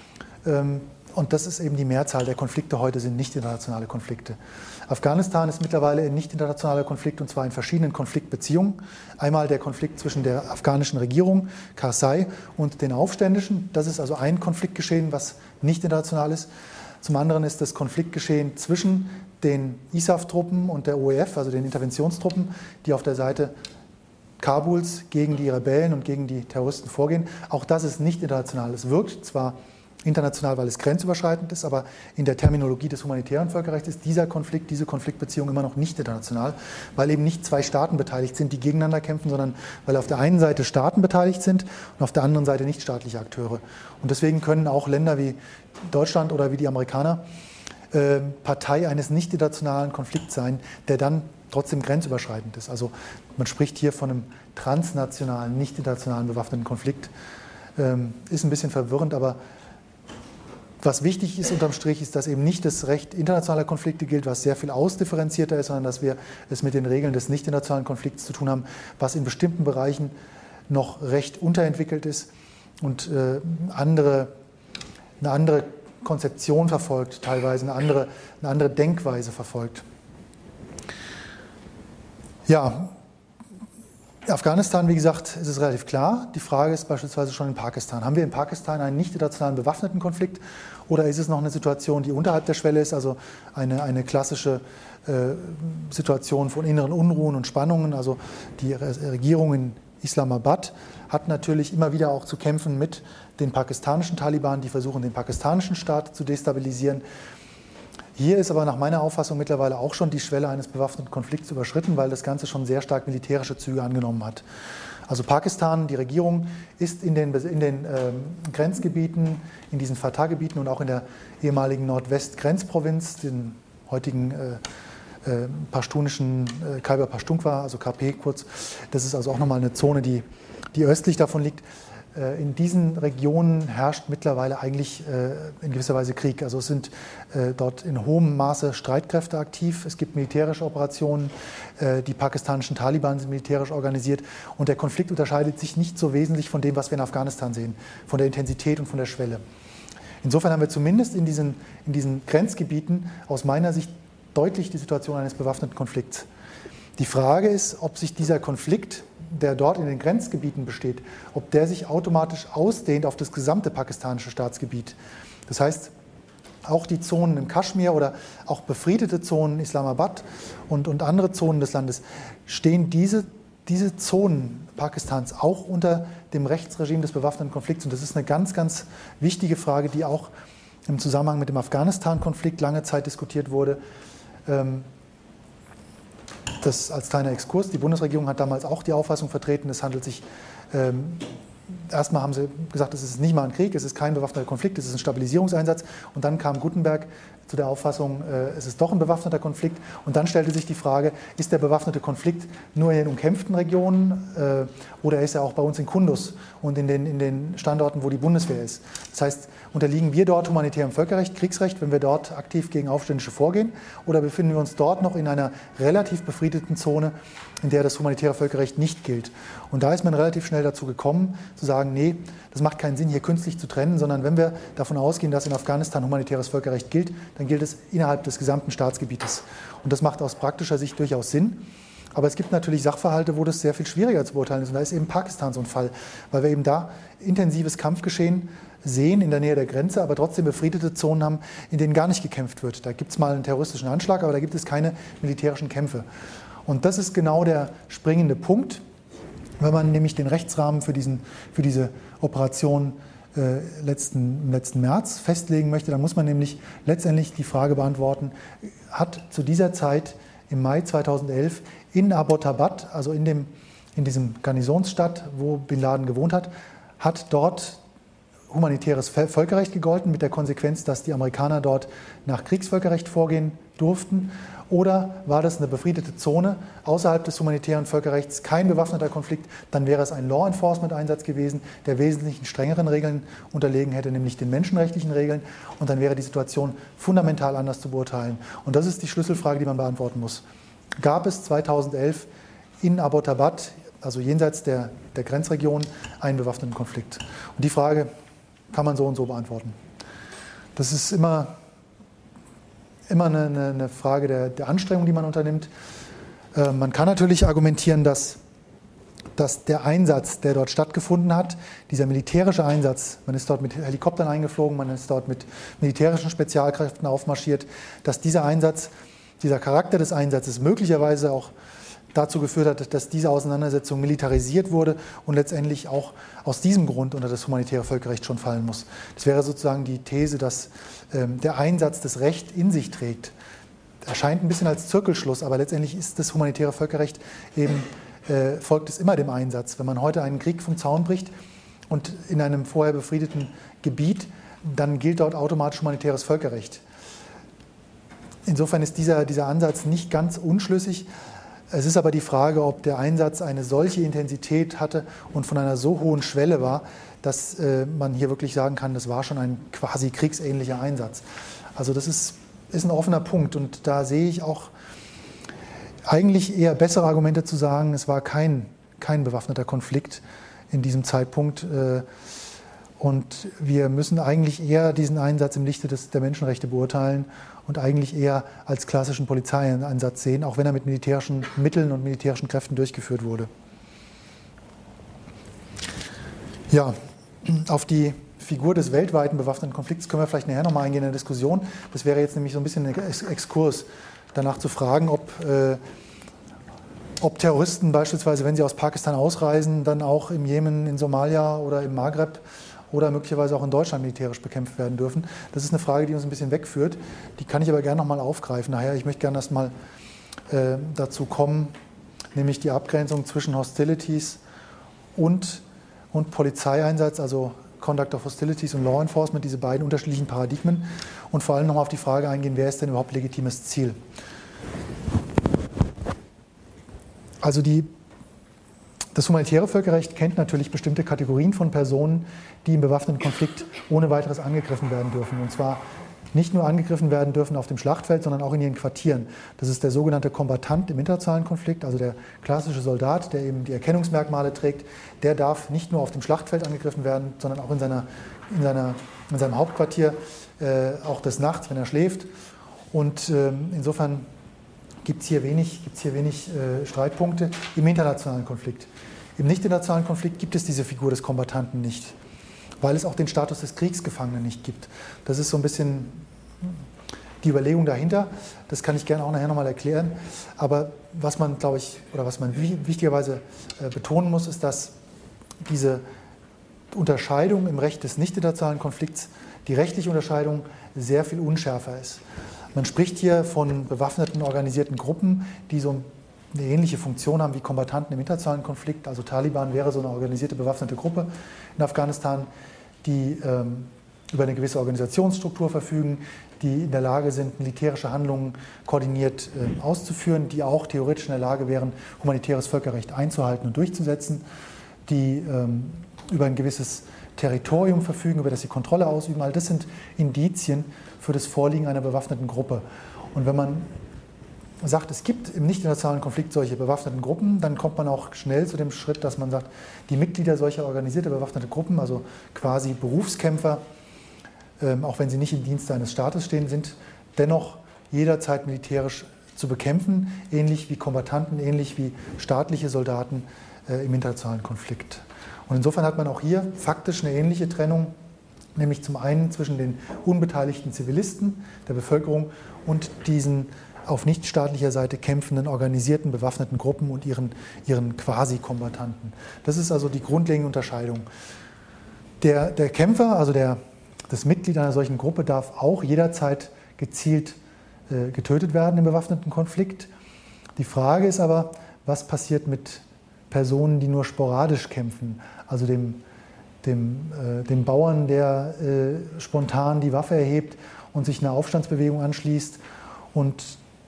Und das ist eben die Mehrzahl der Konflikte heute, sind nicht internationale Konflikte. Afghanistan ist mittlerweile ein nicht internationaler Konflikt und zwar in verschiedenen Konfliktbeziehungen. Einmal der Konflikt zwischen der afghanischen Regierung, Karzai, und den Aufständischen. Das ist also ein Konfliktgeschehen, was nicht international ist. Zum anderen ist das Konfliktgeschehen zwischen den I S A F-Truppen und der O E F, also den Interventionstruppen, die auf der Seite Kabuls gegen die Rebellen und gegen die Terroristen vorgehen. Auch das ist nicht international. Es wirkt zwar international, weil es grenzüberschreitend ist, aber in der Terminologie des humanitären Völkerrechts ist dieser Konflikt, diese Konfliktbeziehung immer noch nicht international, weil eben nicht zwei Staaten beteiligt sind, die gegeneinander kämpfen, sondern weil auf der einen Seite Staaten beteiligt sind und auf der anderen Seite nichtstaatliche Akteure. Und deswegen können auch Länder wie Deutschland oder wie die Amerikaner äh, Partei eines nicht internationalen Konflikts sein, der dann trotzdem grenzüberschreitend ist. Also man spricht hier von einem transnationalen, nicht internationalen bewaffneten Konflikt. Ähm, ist ein bisschen verwirrend, aber Was wichtig ist unterm Strich, ist, dass eben nicht das Recht internationaler Konflikte gilt, was sehr viel ausdifferenzierter ist, sondern dass wir es mit den Regeln des nicht internationalen Konflikts zu tun haben, was in bestimmten Bereichen noch recht unterentwickelt ist und äh, andere, eine andere Konzeption verfolgt, teilweise eine andere, eine andere Denkweise verfolgt. Ja, Afghanistan, wie gesagt, ist es relativ klar. Die Frage ist beispielsweise schon in Pakistan. Haben wir in Pakistan einen nicht internationalen bewaffneten Konflikt oder ist es noch eine Situation, die unterhalb der Schwelle ist, also eine, eine klassische äh, Situation von inneren Unruhen und Spannungen? Also die Regierung in Islamabad hat natürlich immer wieder auch zu kämpfen mit den pakistanischen Taliban, die versuchen, den pakistanischen Staat zu destabilisieren. Hier ist aber nach meiner Auffassung mittlerweile auch schon die Schwelle eines bewaffneten Konflikts überschritten, weil das Ganze schon sehr stark militärische Züge angenommen hat. Also Pakistan, die Regierung, ist in den, in den ähm, Grenzgebieten, in diesen Fatah-Gebieten und auch in der ehemaligen Nordwest-Grenzprovinz, den heutigen äh, äh, pashtunischen äh, Khyber Pakhtunkhwa, also K P kurz, das ist also auch nochmal eine Zone, die, die östlich davon liegt. In diesen Regionen herrscht mittlerweile eigentlich in gewisser Weise Krieg. Also es sind dort in hohem Maße Streitkräfte aktiv. Es gibt militärische Operationen. Die pakistanischen Taliban sind militärisch organisiert. Und der Konflikt unterscheidet sich nicht so wesentlich von dem, was wir in Afghanistan sehen, von der Intensität und von der Schwelle. Insofern haben wir zumindest in diesen, in diesen Grenzgebieten aus meiner Sicht deutlich die Situation eines bewaffneten Konflikts. Die Frage ist, ob sich dieser Konflikt, der dort in den Grenzgebieten besteht, ob der sich automatisch ausdehnt auf das gesamte pakistanische Staatsgebiet. Das heißt, auch die Zonen im Kaschmir oder auch befriedete Zonen, Islamabad und, und andere Zonen des Landes, stehen diese, diese Zonen Pakistans auch unter dem Rechtsregime des bewaffneten Konflikts. Und das ist eine ganz, ganz wichtige Frage, die auch im Zusammenhang mit dem Afghanistan-Konflikt lange Zeit diskutiert wurde. Ähm, Das als kleiner Exkurs. Die Bundesregierung hat damals auch die Auffassung vertreten, es handelt sich, ähm, erstmal haben sie gesagt, es ist nicht mal ein Krieg, es ist kein bewaffneter Konflikt, es ist ein Stabilisierungseinsatz. Und dann kam Gutenberg zu der Auffassung, äh, es ist doch ein bewaffneter Konflikt. Und dann stellte sich die Frage, ist der bewaffnete Konflikt nur in den umkämpften Regionen äh, oder ist er auch bei uns in Kunduz und in den, in den Standorten, wo die Bundeswehr ist? Das heißt, unterliegen wir dort humanitärem Völkerrecht, Kriegsrecht, wenn wir dort aktiv gegen Aufständische vorgehen? Oder befinden wir uns dort noch in einer relativ befriedeten Zone, in der das humanitäre Völkerrecht nicht gilt? Und da ist man relativ schnell dazu gekommen, zu sagen, nee, das macht keinen Sinn, hier künstlich zu trennen, sondern wenn wir davon ausgehen, dass in Afghanistan humanitäres Völkerrecht gilt, dann gilt es innerhalb des gesamten Staatsgebietes. Und das macht aus praktischer Sicht durchaus Sinn. Aber es gibt natürlich Sachverhalte, wo das sehr viel schwieriger zu beurteilen ist. Und da ist eben Pakistan so ein Fall, weil wir eben da intensives Kampfgeschehen sehen in der Nähe der Grenze, aber trotzdem befriedete Zonen haben, in denen gar nicht gekämpft wird. Da gibt es mal einen terroristischen Anschlag, aber da gibt es keine militärischen Kämpfe. Und das ist genau der springende Punkt, wenn man nämlich den Rechtsrahmen für, diesen, für diese Operation äh, letzten, im letzten März festlegen möchte, dann muss man nämlich letztendlich die Frage beantworten, hat zu dieser Zeit im Mai zweitausendelf in Abbottabad, also in, dem, in diesem Garnisonsstadt, wo Bin Laden gewohnt hat, hat dort humanitäres Völkerrecht gegolten, mit der Konsequenz, dass die Amerikaner dort nach Kriegsvölkerrecht vorgehen durften? Oder war das eine befriedete Zone außerhalb des humanitären Völkerrechts, kein bewaffneter Konflikt? Dann wäre es ein Law-Enforcement-Einsatz gewesen, der wesentlich strengeren Regeln unterlegen hätte, nämlich den menschenrechtlichen Regeln. Und dann wäre die Situation fundamental anders zu beurteilen. Und das ist die Schlüsselfrage, die man beantworten muss. Gab es zweitausendelf in Abbottabad, also jenseits der, der Grenzregion, einen bewaffneten Konflikt? Und die Frage kann man so und so beantworten. Das ist immer, immer eine, eine Frage der, der Anstrengung, die man unternimmt. Äh, man kann natürlich argumentieren, dass, dass der Einsatz, der dort stattgefunden hat, dieser militärische Einsatz, man ist dort mit Helikoptern eingeflogen, man ist dort mit militärischen Spezialkräften aufmarschiert, dass dieser Einsatz, dieser Charakter des Einsatzes möglicherweise auch dazu geführt hat, dass diese Auseinandersetzung militarisiert wurde und letztendlich auch aus diesem Grund unter das humanitäre Völkerrecht schon fallen muss. Das wäre sozusagen die These, dass ähm, der Einsatz das Recht in sich trägt. Erscheint ein bisschen als Zirkelschluss, aber letztendlich ist das humanitäre Völkerrecht eben, äh, folgt es immer dem Einsatz. Wenn man heute einen Krieg vom Zaun bricht und in einem vorher befriedeten Gebiet, dann gilt dort automatisch humanitäres Völkerrecht. Insofern ist dieser, dieser Ansatz nicht ganz unschlüssig. Es ist aber die Frage, ob der Einsatz eine solche Intensität hatte und von einer so hohen Schwelle war, dass äh, man hier wirklich sagen kann, das war schon ein quasi kriegsähnlicher Einsatz. Also das ist, ist ein offener Punkt und da sehe ich auch eigentlich eher bessere Argumente zu sagen, es war kein, kein bewaffneter Konflikt in diesem Zeitpunkt. Äh, und wir müssen eigentlich eher diesen Einsatz im Lichte des, der Menschenrechte beurteilen und eigentlich eher als klassischen Polizeieinsatz sehen, auch wenn er mit militärischen Mitteln und militärischen Kräften durchgeführt wurde. Ja, auf die Figur des weltweiten bewaffneten Konflikts können wir vielleicht nachher nochmal eingehen in der Diskussion. Das wäre jetzt nämlich so ein bisschen ein Exkurs, danach zu fragen, ob, äh, ob Terroristen beispielsweise, wenn sie aus Pakistan ausreisen, dann auch im Jemen, in Somalia oder im Maghreb oder möglicherweise auch in Deutschland militärisch bekämpft werden dürfen. Das ist eine Frage, die uns ein bisschen wegführt. Die kann ich aber gerne nochmal aufgreifen. Daher, ich möchte gerne erstmal äh, dazu kommen, nämlich die Abgrenzung zwischen Hostilities und, und Polizeieinsatz, also Conduct of Hostilities und Law Enforcement, diese beiden unterschiedlichen Paradigmen und vor allem nochmal auf die Frage eingehen, wer ist denn überhaupt legitimes Ziel? Also die Das humanitäre Völkerrecht kennt natürlich bestimmte Kategorien von Personen, die im bewaffneten Konflikt ohne weiteres angegriffen werden dürfen. Und zwar nicht nur angegriffen werden dürfen auf dem Schlachtfeld, sondern auch in ihren Quartieren. Das ist der sogenannte Kombattant im internationalen Konflikt, also der klassische Soldat, der eben die Erkennungsmerkmale trägt. Der darf nicht nur auf dem Schlachtfeld angegriffen werden, sondern auch in, seiner, in, seiner, in seinem Hauptquartier, äh, auch des Nachts, wenn er schläft. Und äh, insofern gibt es hier wenig, gibt's hier wenig äh, Streitpunkte im internationalen Konflikt. Im nicht-internationalen Konflikt gibt es diese Figur des Kombattanten nicht, weil es auch den Status des Kriegsgefangenen nicht gibt. Das ist so ein bisschen die Überlegung dahinter. Das kann ich gerne auch nachher nochmal erklären. Aber was man, glaube ich, oder was man wichtigerweise äh, betonen muss, ist, dass diese Unterscheidung im Recht des nicht-internationalen Konflikts, die rechtliche Unterscheidung, sehr viel unschärfer ist. Man spricht hier von bewaffneten, organisierten Gruppen, die so eine ähnliche Funktion haben wie Kombattanten im internationalen Konflikt. Also Taliban wäre so eine organisierte, bewaffnete Gruppe in Afghanistan, die ähm, über eine gewisse Organisationsstruktur verfügen, die in der Lage sind, militärische Handlungen koordiniert äh, auszuführen, die auch theoretisch in der Lage wären, humanitäres Völkerrecht einzuhalten und durchzusetzen, die ähm, über ein gewisses Territorium verfügen, über das sie Kontrolle ausüben. All das sind Indizien für das Vorliegen einer bewaffneten Gruppe. Und wenn man sagt, es gibt im nicht-internationalen Konflikt solche bewaffneten Gruppen, dann kommt man auch schnell zu dem Schritt, dass man sagt, die Mitglieder solcher organisierter bewaffneter Gruppen, also quasi Berufskämpfer, ähm, auch wenn sie nicht im Dienste eines Staates stehen, sind dennoch jederzeit militärisch zu bekämpfen, ähnlich wie Kombattanten, ähnlich wie staatliche Soldaten äh, im internationalen Konflikt. Und insofern hat man auch hier faktisch eine ähnliche Trennung, nämlich zum einen zwischen den unbeteiligten Zivilisten der Bevölkerung und diesen auf nichtstaatlicher Seite kämpfenden, organisierten, bewaffneten Gruppen und ihren, ihren Quasi-Kombattanten. Das ist also die grundlegende Unterscheidung. Der, der Kämpfer, also der, das Mitglied einer solchen Gruppe, darf auch jederzeit gezielt äh, getötet werden im bewaffneten Konflikt. Die Frage ist aber, was passiert mit Personen, die nur sporadisch kämpfen, also dem, dem, äh, dem Bauern, der äh, spontan die Waffe erhebt und sich einer Aufstandsbewegung anschließt und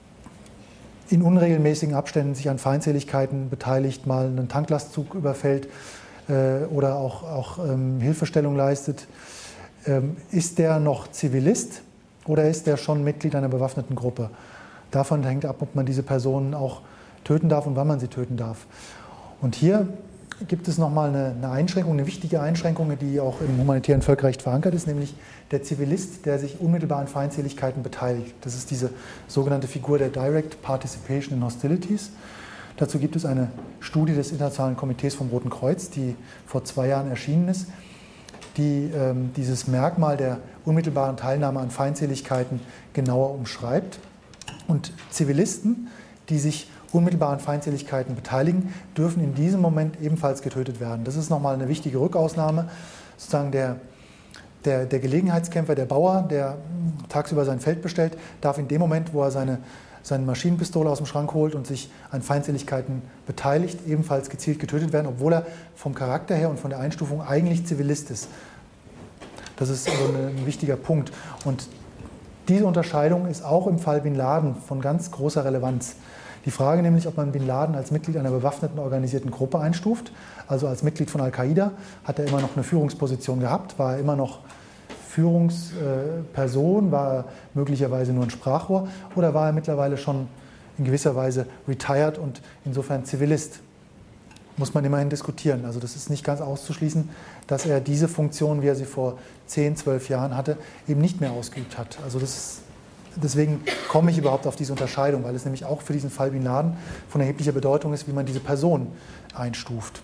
in unregelmäßigen Abständen sich an Feindseligkeiten beteiligt, mal einen Tanklastzug überfällt äh, oder auch, auch ähm, Hilfestellung leistet. Ähm, ist der noch Zivilist oder ist der schon Mitglied einer bewaffneten Gruppe? Davon hängt ab, ob man diese Personen auch töten darf und wann man sie töten darf. Und hier gibt es nochmal eine, eine Einschränkung, eine wichtige Einschränkung, die auch im humanitären Völkerrecht verankert ist, nämlich der Zivilist, der sich unmittelbar an Feindseligkeiten beteiligt. Das ist diese sogenannte Figur der Direct Participation in Hostilities. Dazu gibt es eine Studie des Internationalen Komitees vom Roten Kreuz, die vor zwei Jahren erschienen ist, die ähm, dieses Merkmal der unmittelbaren Teilnahme an Feindseligkeiten genauer umschreibt. Und Zivilisten, die sich unmittelbar an Feindseligkeiten beteiligen, dürfen in diesem Moment ebenfalls getötet werden. Das ist nochmal eine wichtige Rückausnahme. Sozusagen der, der, der Gelegenheitskämpfer, der Bauer, der tagsüber sein Feld bestellt, darf in dem Moment, wo er seine, seine Maschinenpistole aus dem Schrank holt und sich an Feindseligkeiten beteiligt, ebenfalls gezielt getötet werden, obwohl er vom Charakter her und von der Einstufung eigentlich Zivilist ist. Das ist also ein wichtiger Punkt. Und diese Unterscheidung ist auch im Fall Bin Laden von ganz großer Relevanz. Die Frage nämlich, ob man Bin Laden als Mitglied einer bewaffneten organisierten Gruppe einstuft, also als Mitglied von Al-Qaida, hat er immer noch eine Führungsposition gehabt, war er immer noch Führungsperson, war er möglicherweise nur ein Sprachrohr oder war er mittlerweile schon in gewisser Weise retired und insofern Zivilist? Muss man immerhin diskutieren. Also das ist nicht ganz auszuschließen, dass er diese Funktion, wie er sie vor zehn, zwölf Jahren hatte, eben nicht mehr ausgeübt hat. Also das ist, deswegen komme ich überhaupt auf diese Unterscheidung, weil es nämlich auch für diesen Fall Bin Laden von erheblicher Bedeutung ist, wie man diese Person einstuft.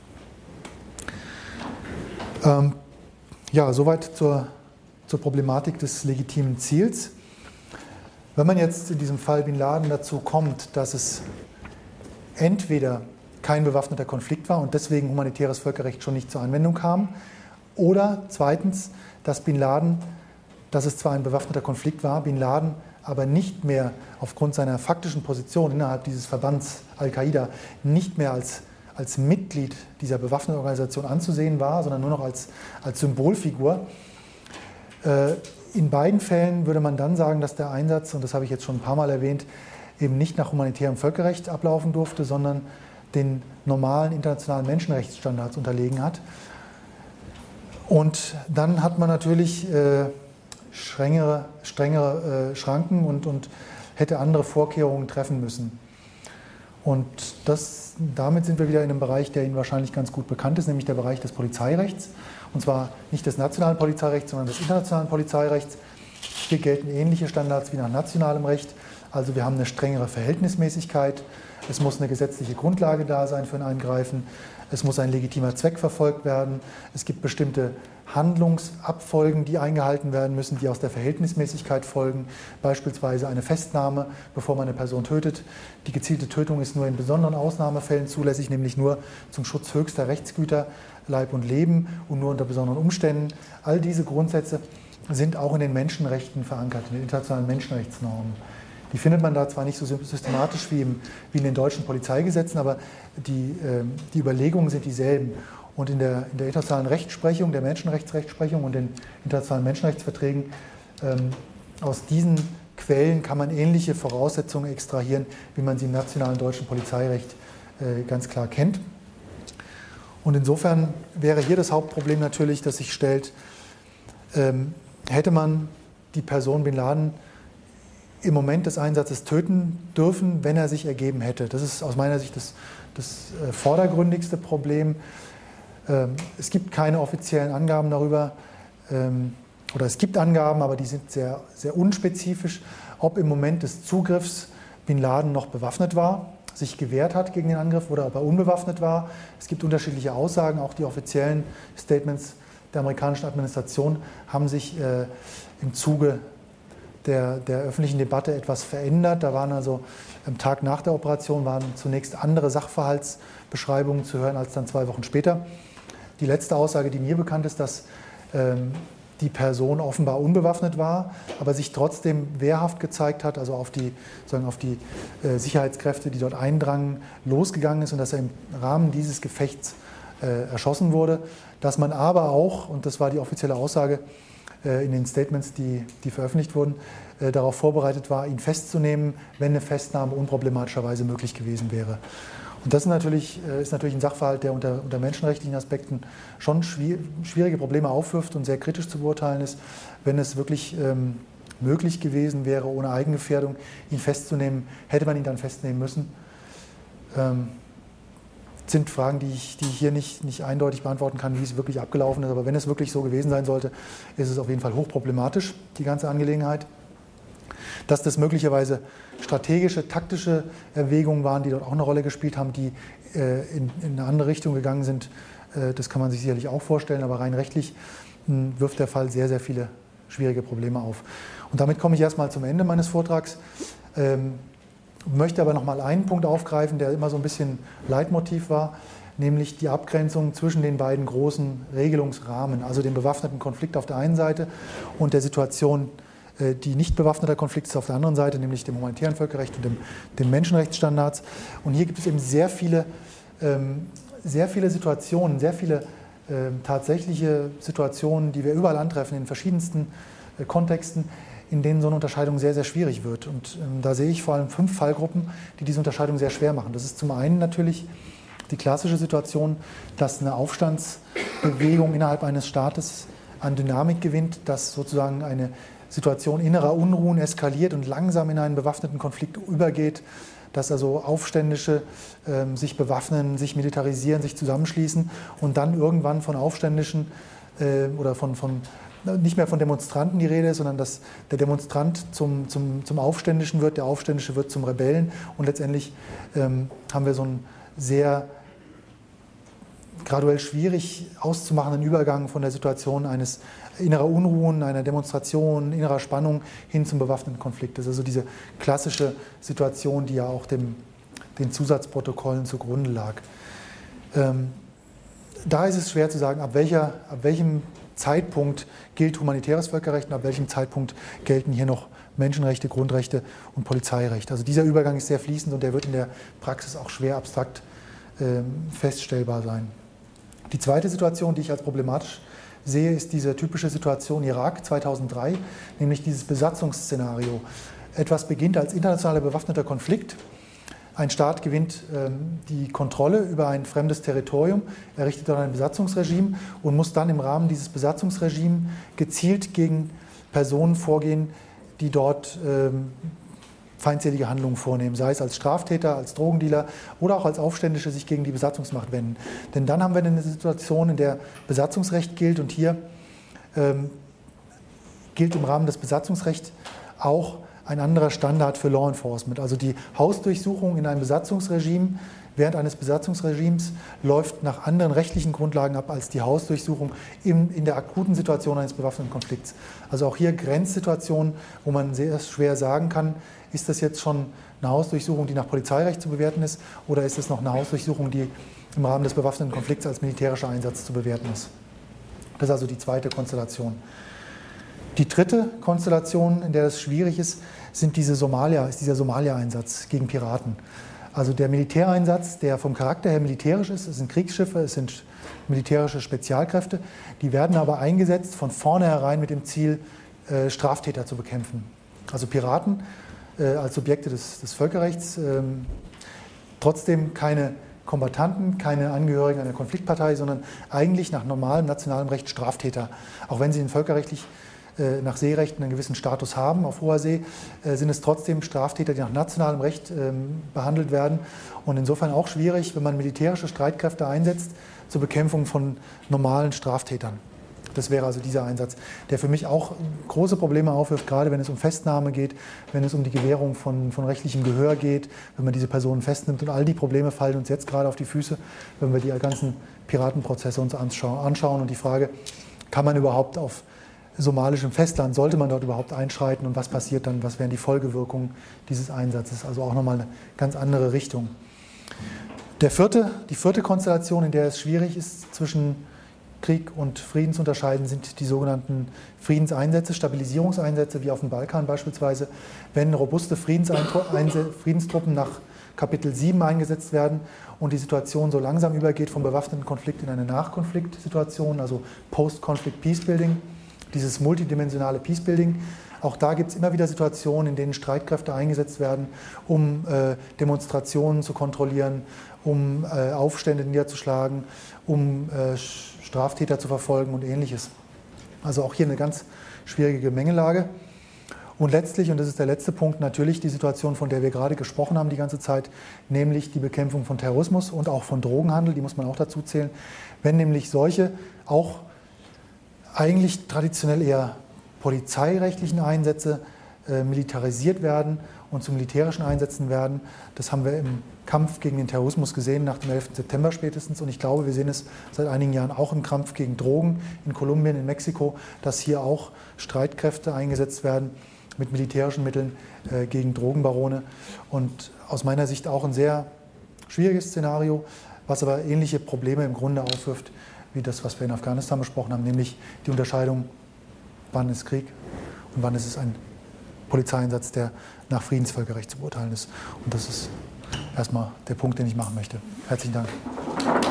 Ähm, ja, soweit zur, zur Problematik des legitimen Ziels. Wenn man jetzt in diesem Fall Bin Laden dazu kommt, dass es entweder kein bewaffneter Konflikt war und deswegen humanitäres Völkerrecht schon nicht zur Anwendung kam, oder zweitens, dass Bin Laden, dass es zwar ein bewaffneter Konflikt war, Bin Laden aber nicht mehr aufgrund seiner faktischen Position innerhalb dieses Verbands Al-Qaida nicht mehr als, als Mitglied dieser bewaffneten Organisation anzusehen war, sondern nur noch als, als Symbolfigur. In beiden Fällen würde man dann sagen, dass der Einsatz, und das habe ich jetzt schon ein paar Mal erwähnt, eben nicht nach humanitärem Völkerrecht ablaufen durfte, sondern den normalen internationalen Menschenrechtsstandards unterlegen hat. Und dann hat man natürlich äh, strengere, strengere äh, Schranken und, und hätte andere Vorkehrungen treffen müssen. Und das, damit sind wir wieder in einem Bereich, der Ihnen wahrscheinlich ganz gut bekannt ist, nämlich der Bereich des Polizeirechts. Und zwar nicht des nationalen Polizeirechts, sondern des internationalen Polizeirechts. Hier gelten ähnliche Standards wie nach nationalem Recht. Also wir haben eine strengere Verhältnismäßigkeit. Es muss eine gesetzliche Grundlage da sein für ein Eingreifen. Es muss ein legitimer Zweck verfolgt werden. Es gibt bestimmte Handlungsabfolgen, die eingehalten werden müssen, die aus der Verhältnismäßigkeit folgen. Beispielsweise eine Festnahme, bevor man eine Person tötet. Die gezielte Tötung ist nur in besonderen Ausnahmefällen zulässig, nämlich nur zum Schutz höchster Rechtsgüter, Leib und Leben und nur unter besonderen Umständen. All diese Grundsätze sind auch in den Menschenrechten verankert, in den internationalen Menschenrechtsnormen. Die findet man da zwar nicht so systematisch wie, im, wie in den deutschen Polizeigesetzen, aber die, äh, die Überlegungen sind dieselben. Und in der, in der internationalen Rechtsprechung, der Menschenrechtsrechtsprechung und den internationalen Menschenrechtsverträgen, ähm, aus diesen Quellen kann man ähnliche Voraussetzungen extrahieren, wie man sie im nationalen deutschen Polizeirecht äh, ganz klar kennt. Und insofern wäre hier das Hauptproblem natürlich, das sich stellt, ähm, hätte man die Person Bin Laden im Moment des Einsatzes töten dürfen, wenn er sich ergeben hätte. Das ist aus meiner Sicht das, das vordergründigste Problem. Es gibt keine offiziellen Angaben darüber, oder es gibt Angaben, aber die sind sehr, sehr unspezifisch, ob im Moment des Zugriffs Bin Laden noch bewaffnet war, sich gewehrt hat gegen den Angriff oder ob er unbewaffnet war. Es gibt unterschiedliche Aussagen, auch die offiziellen Statements der amerikanischen Administration haben sich im Zuge Der, der öffentlichen Debatte etwas verändert. Da waren also am Tag nach der Operation waren zunächst andere Sachverhaltsbeschreibungen zu hören als dann zwei Wochen später. Die letzte Aussage, die mir bekannt ist, dass ähm, die Person offenbar unbewaffnet war, aber sich trotzdem wehrhaft gezeigt hat, also auf die, sagen, auf die äh, Sicherheitskräfte, die dort eindrangen, losgegangen ist und dass er im Rahmen dieses Gefechts äh, erschossen wurde. Dass man aber auch, und das war die offizielle Aussage, in den Statements, die, die veröffentlicht wurden, äh, darauf vorbereitet war, ihn festzunehmen, wenn eine Festnahme unproblematischerweise möglich gewesen wäre. Und das ist natürlich, äh, ist natürlich ein Sachverhalt, der unter, unter menschenrechtlichen Aspekten schon schwier schwierige Probleme aufwirft und sehr kritisch zu beurteilen ist. Wenn es wirklich ähm, möglich gewesen wäre, ohne Eigengefährdung ihn festzunehmen, hätte man ihn dann festnehmen müssen. Ähm, sind Fragen, die ich, die ich hier nicht, nicht eindeutig beantworten kann, wie es wirklich abgelaufen ist. Aber wenn es wirklich so gewesen sein sollte, ist es auf jeden Fall hochproblematisch, die ganze Angelegenheit. Dass das möglicherweise strategische, taktische Erwägungen waren, die dort auch eine Rolle gespielt haben, die äh, in, in eine andere Richtung gegangen sind, äh, das kann man sich sicherlich auch vorstellen. Aber rein rechtlich mh, wirft der Fall sehr, sehr viele schwierige Probleme auf. Und damit komme ich erstmal zum Ende meines Vortrags. Ähm, möchte aber noch mal einen Punkt aufgreifen, der immer so ein bisschen Leitmotiv war, nämlich die Abgrenzung zwischen den beiden großen Regelungsrahmen, also dem bewaffneten Konflikt auf der einen Seite und der Situation, die nicht bewaffneter Konflikt ist auf der anderen Seite, nämlich dem humanitären Völkerrecht und dem, dem Menschenrechtsstandards. Und hier gibt es eben sehr viele, ähm, sehr viele Situationen, sehr viele ähm, tatsächliche Situationen, die wir überall antreffen, in verschiedensten äh, Kontexten, in denen so eine Unterscheidung sehr, sehr schwierig wird. Und ähm, da sehe ich vor allem fünf Fallgruppen, die diese Unterscheidung sehr schwer machen. Das ist zum einen natürlich die klassische Situation, dass eine Aufstandsbewegung innerhalb eines Staates an Dynamik gewinnt, dass sozusagen eine Situation innerer Unruhen eskaliert und langsam in einen bewaffneten Konflikt übergeht, dass also Aufständische äh, sich bewaffnen, sich militarisieren, sich zusammenschließen und dann irgendwann von Aufständischen äh, oder von, von nicht mehr von Demonstranten die Rede ist, sondern dass der Demonstrant zum, zum, zum Aufständischen wird, der Aufständische wird zum Rebellen und letztendlich ähm, haben wir so einen sehr graduell schwierig auszumachenden Übergang von der Situation eines innerer Unruhen, einer Demonstration, innerer Spannung hin zum bewaffneten Konflikt. Das ist also diese klassische Situation, die ja auch dem, den Zusatzprotokollen zugrunde lag. Ähm, da ist es schwer zu sagen, ab, welcher, ab welchem Zeitpunkt gilt humanitäres Völkerrecht und ab welchem Zeitpunkt gelten hier noch Menschenrechte, Grundrechte und Polizeirecht. Also dieser Übergang ist sehr fließend und der wird in der Praxis auch schwer abstrakt ähm, feststellbar sein. Die zweite Situation, die ich als problematisch sehe, ist diese typische Situation Irak zweitausenddrei, nämlich dieses Besatzungsszenario. Etwas beginnt als internationaler bewaffneter Konflikt. Ein Staat gewinnt ähm, die Kontrolle über ein fremdes Territorium, errichtet dort ein Besatzungsregime und muss dann im Rahmen dieses Besatzungsregimes gezielt gegen Personen vorgehen, die dort ähm, feindselige Handlungen vornehmen, sei es als Straftäter, als Drogendealer oder auch als Aufständische sich gegen die Besatzungsmacht wenden. Denn dann haben wir eine Situation, in der Besatzungsrecht gilt und hier ähm, gilt im Rahmen des Besatzungsrechts auch ein anderer Standard für Law Enforcement. Also die Hausdurchsuchung in einem Besatzungsregime während eines Besatzungsregimes läuft nach anderen rechtlichen Grundlagen ab als die Hausdurchsuchung in, in der akuten Situation eines bewaffneten Konflikts. Also auch hier Grenzsituationen, wo man sehr schwer sagen kann, ist das jetzt schon eine Hausdurchsuchung, die nach Polizeirecht zu bewerten ist, oder ist es noch eine Hausdurchsuchung, die im Rahmen des bewaffneten Konflikts als militärischer Einsatz zu bewerten ist. Das ist also die zweite Konstellation. Die dritte Konstellation, in der das schwierig ist, sind diese Somalia, ist dieser Somalia-Einsatz gegen Piraten. Also der Militäreinsatz, der vom Charakter her militärisch ist, es sind Kriegsschiffe, es sind militärische Spezialkräfte, die werden aber eingesetzt von vornherein mit dem Ziel, äh, Straftäter zu bekämpfen. Also Piraten äh, als Subjekte des, des Völkerrechts, äh, trotzdem keine Kombattanten, keine Angehörigen einer Konfliktpartei, sondern eigentlich nach normalem nationalem Recht Straftäter. Auch wenn sie in völkerrechtlich äh, nach Seerecht einen gewissen Status haben auf hoher See, äh, sind es trotzdem Straftäter, die nach nationalem Recht äh, behandelt werden. Und insofern auch schwierig, wenn man militärische Streitkräfte einsetzt zur Bekämpfung von normalen Straftätern. Das wäre also dieser Einsatz, der für mich auch große Probleme aufwirft, gerade wenn es um Festnahme geht, wenn es um die Gewährung von, von rechtlichem Gehör geht, wenn man diese Personen festnimmt. Und all die Probleme fallen uns jetzt gerade auf die Füße, wenn wir die ganzen Piratenprozesse uns anschauen. Und die Frage, kann man überhaupt auf somalischem Festland, sollte man dort überhaupt einschreiten und was passiert dann, was wären die Folgewirkungen dieses Einsatzes? Also auch nochmal eine ganz andere Richtung. Der vierte, die vierte Konstellation, in der es schwierig ist, zwischen Krieg und Frieden zu unterscheiden, sind die sogenannten Friedenseinsätze, Stabilisierungseinsätze, wie auf dem Balkan beispielsweise, wenn robuste Friedenstruppen nach Kapitel sieben eingesetzt werden und die Situation so langsam übergeht vom bewaffneten Konflikt in eine Nachkonfliktsituation, also Post-Conflict Peacebuilding, dieses multidimensionale Peacebuilding. Auch da gibt es immer wieder Situationen, in denen Streitkräfte eingesetzt werden, um äh, Demonstrationen zu kontrollieren, um äh, Aufstände niederzuschlagen, um äh, Straftäter zu verfolgen und Ähnliches. Also auch hier eine ganz schwierige Gemengelage. Und letztlich, und das ist der letzte Punkt, natürlich die Situation, von der wir gerade gesprochen haben die ganze Zeit, nämlich die Bekämpfung von Terrorismus und auch von Drogenhandel, die muss man auch dazu zählen. Wenn nämlich solche auch eigentlich traditionell eher polizeirechtlichen Einsätze äh, militarisiert werden und zu militärischen Einsätzen werden. Das haben wir im Kampf gegen den Terrorismus gesehen, nach dem elften September spätestens. Und ich glaube, wir sehen es seit einigen Jahren auch im Kampf gegen Drogen in Kolumbien, in Mexiko, dass hier auch Streitkräfte eingesetzt werden mit militärischen Mitteln äh, gegen Drogenbarone. Und aus meiner Sicht auch ein sehr schwieriges Szenario, was aber ähnliche Probleme im Grunde aufwirft, wie das, was wir in Afghanistan besprochen haben, nämlich die Unterscheidung, wann ist Krieg und wann ist es ein Polizeieinsatz, der nach Friedensvölkerrecht zu beurteilen ist. Und das ist erstmal der Punkt, den ich machen möchte. Herzlichen Dank.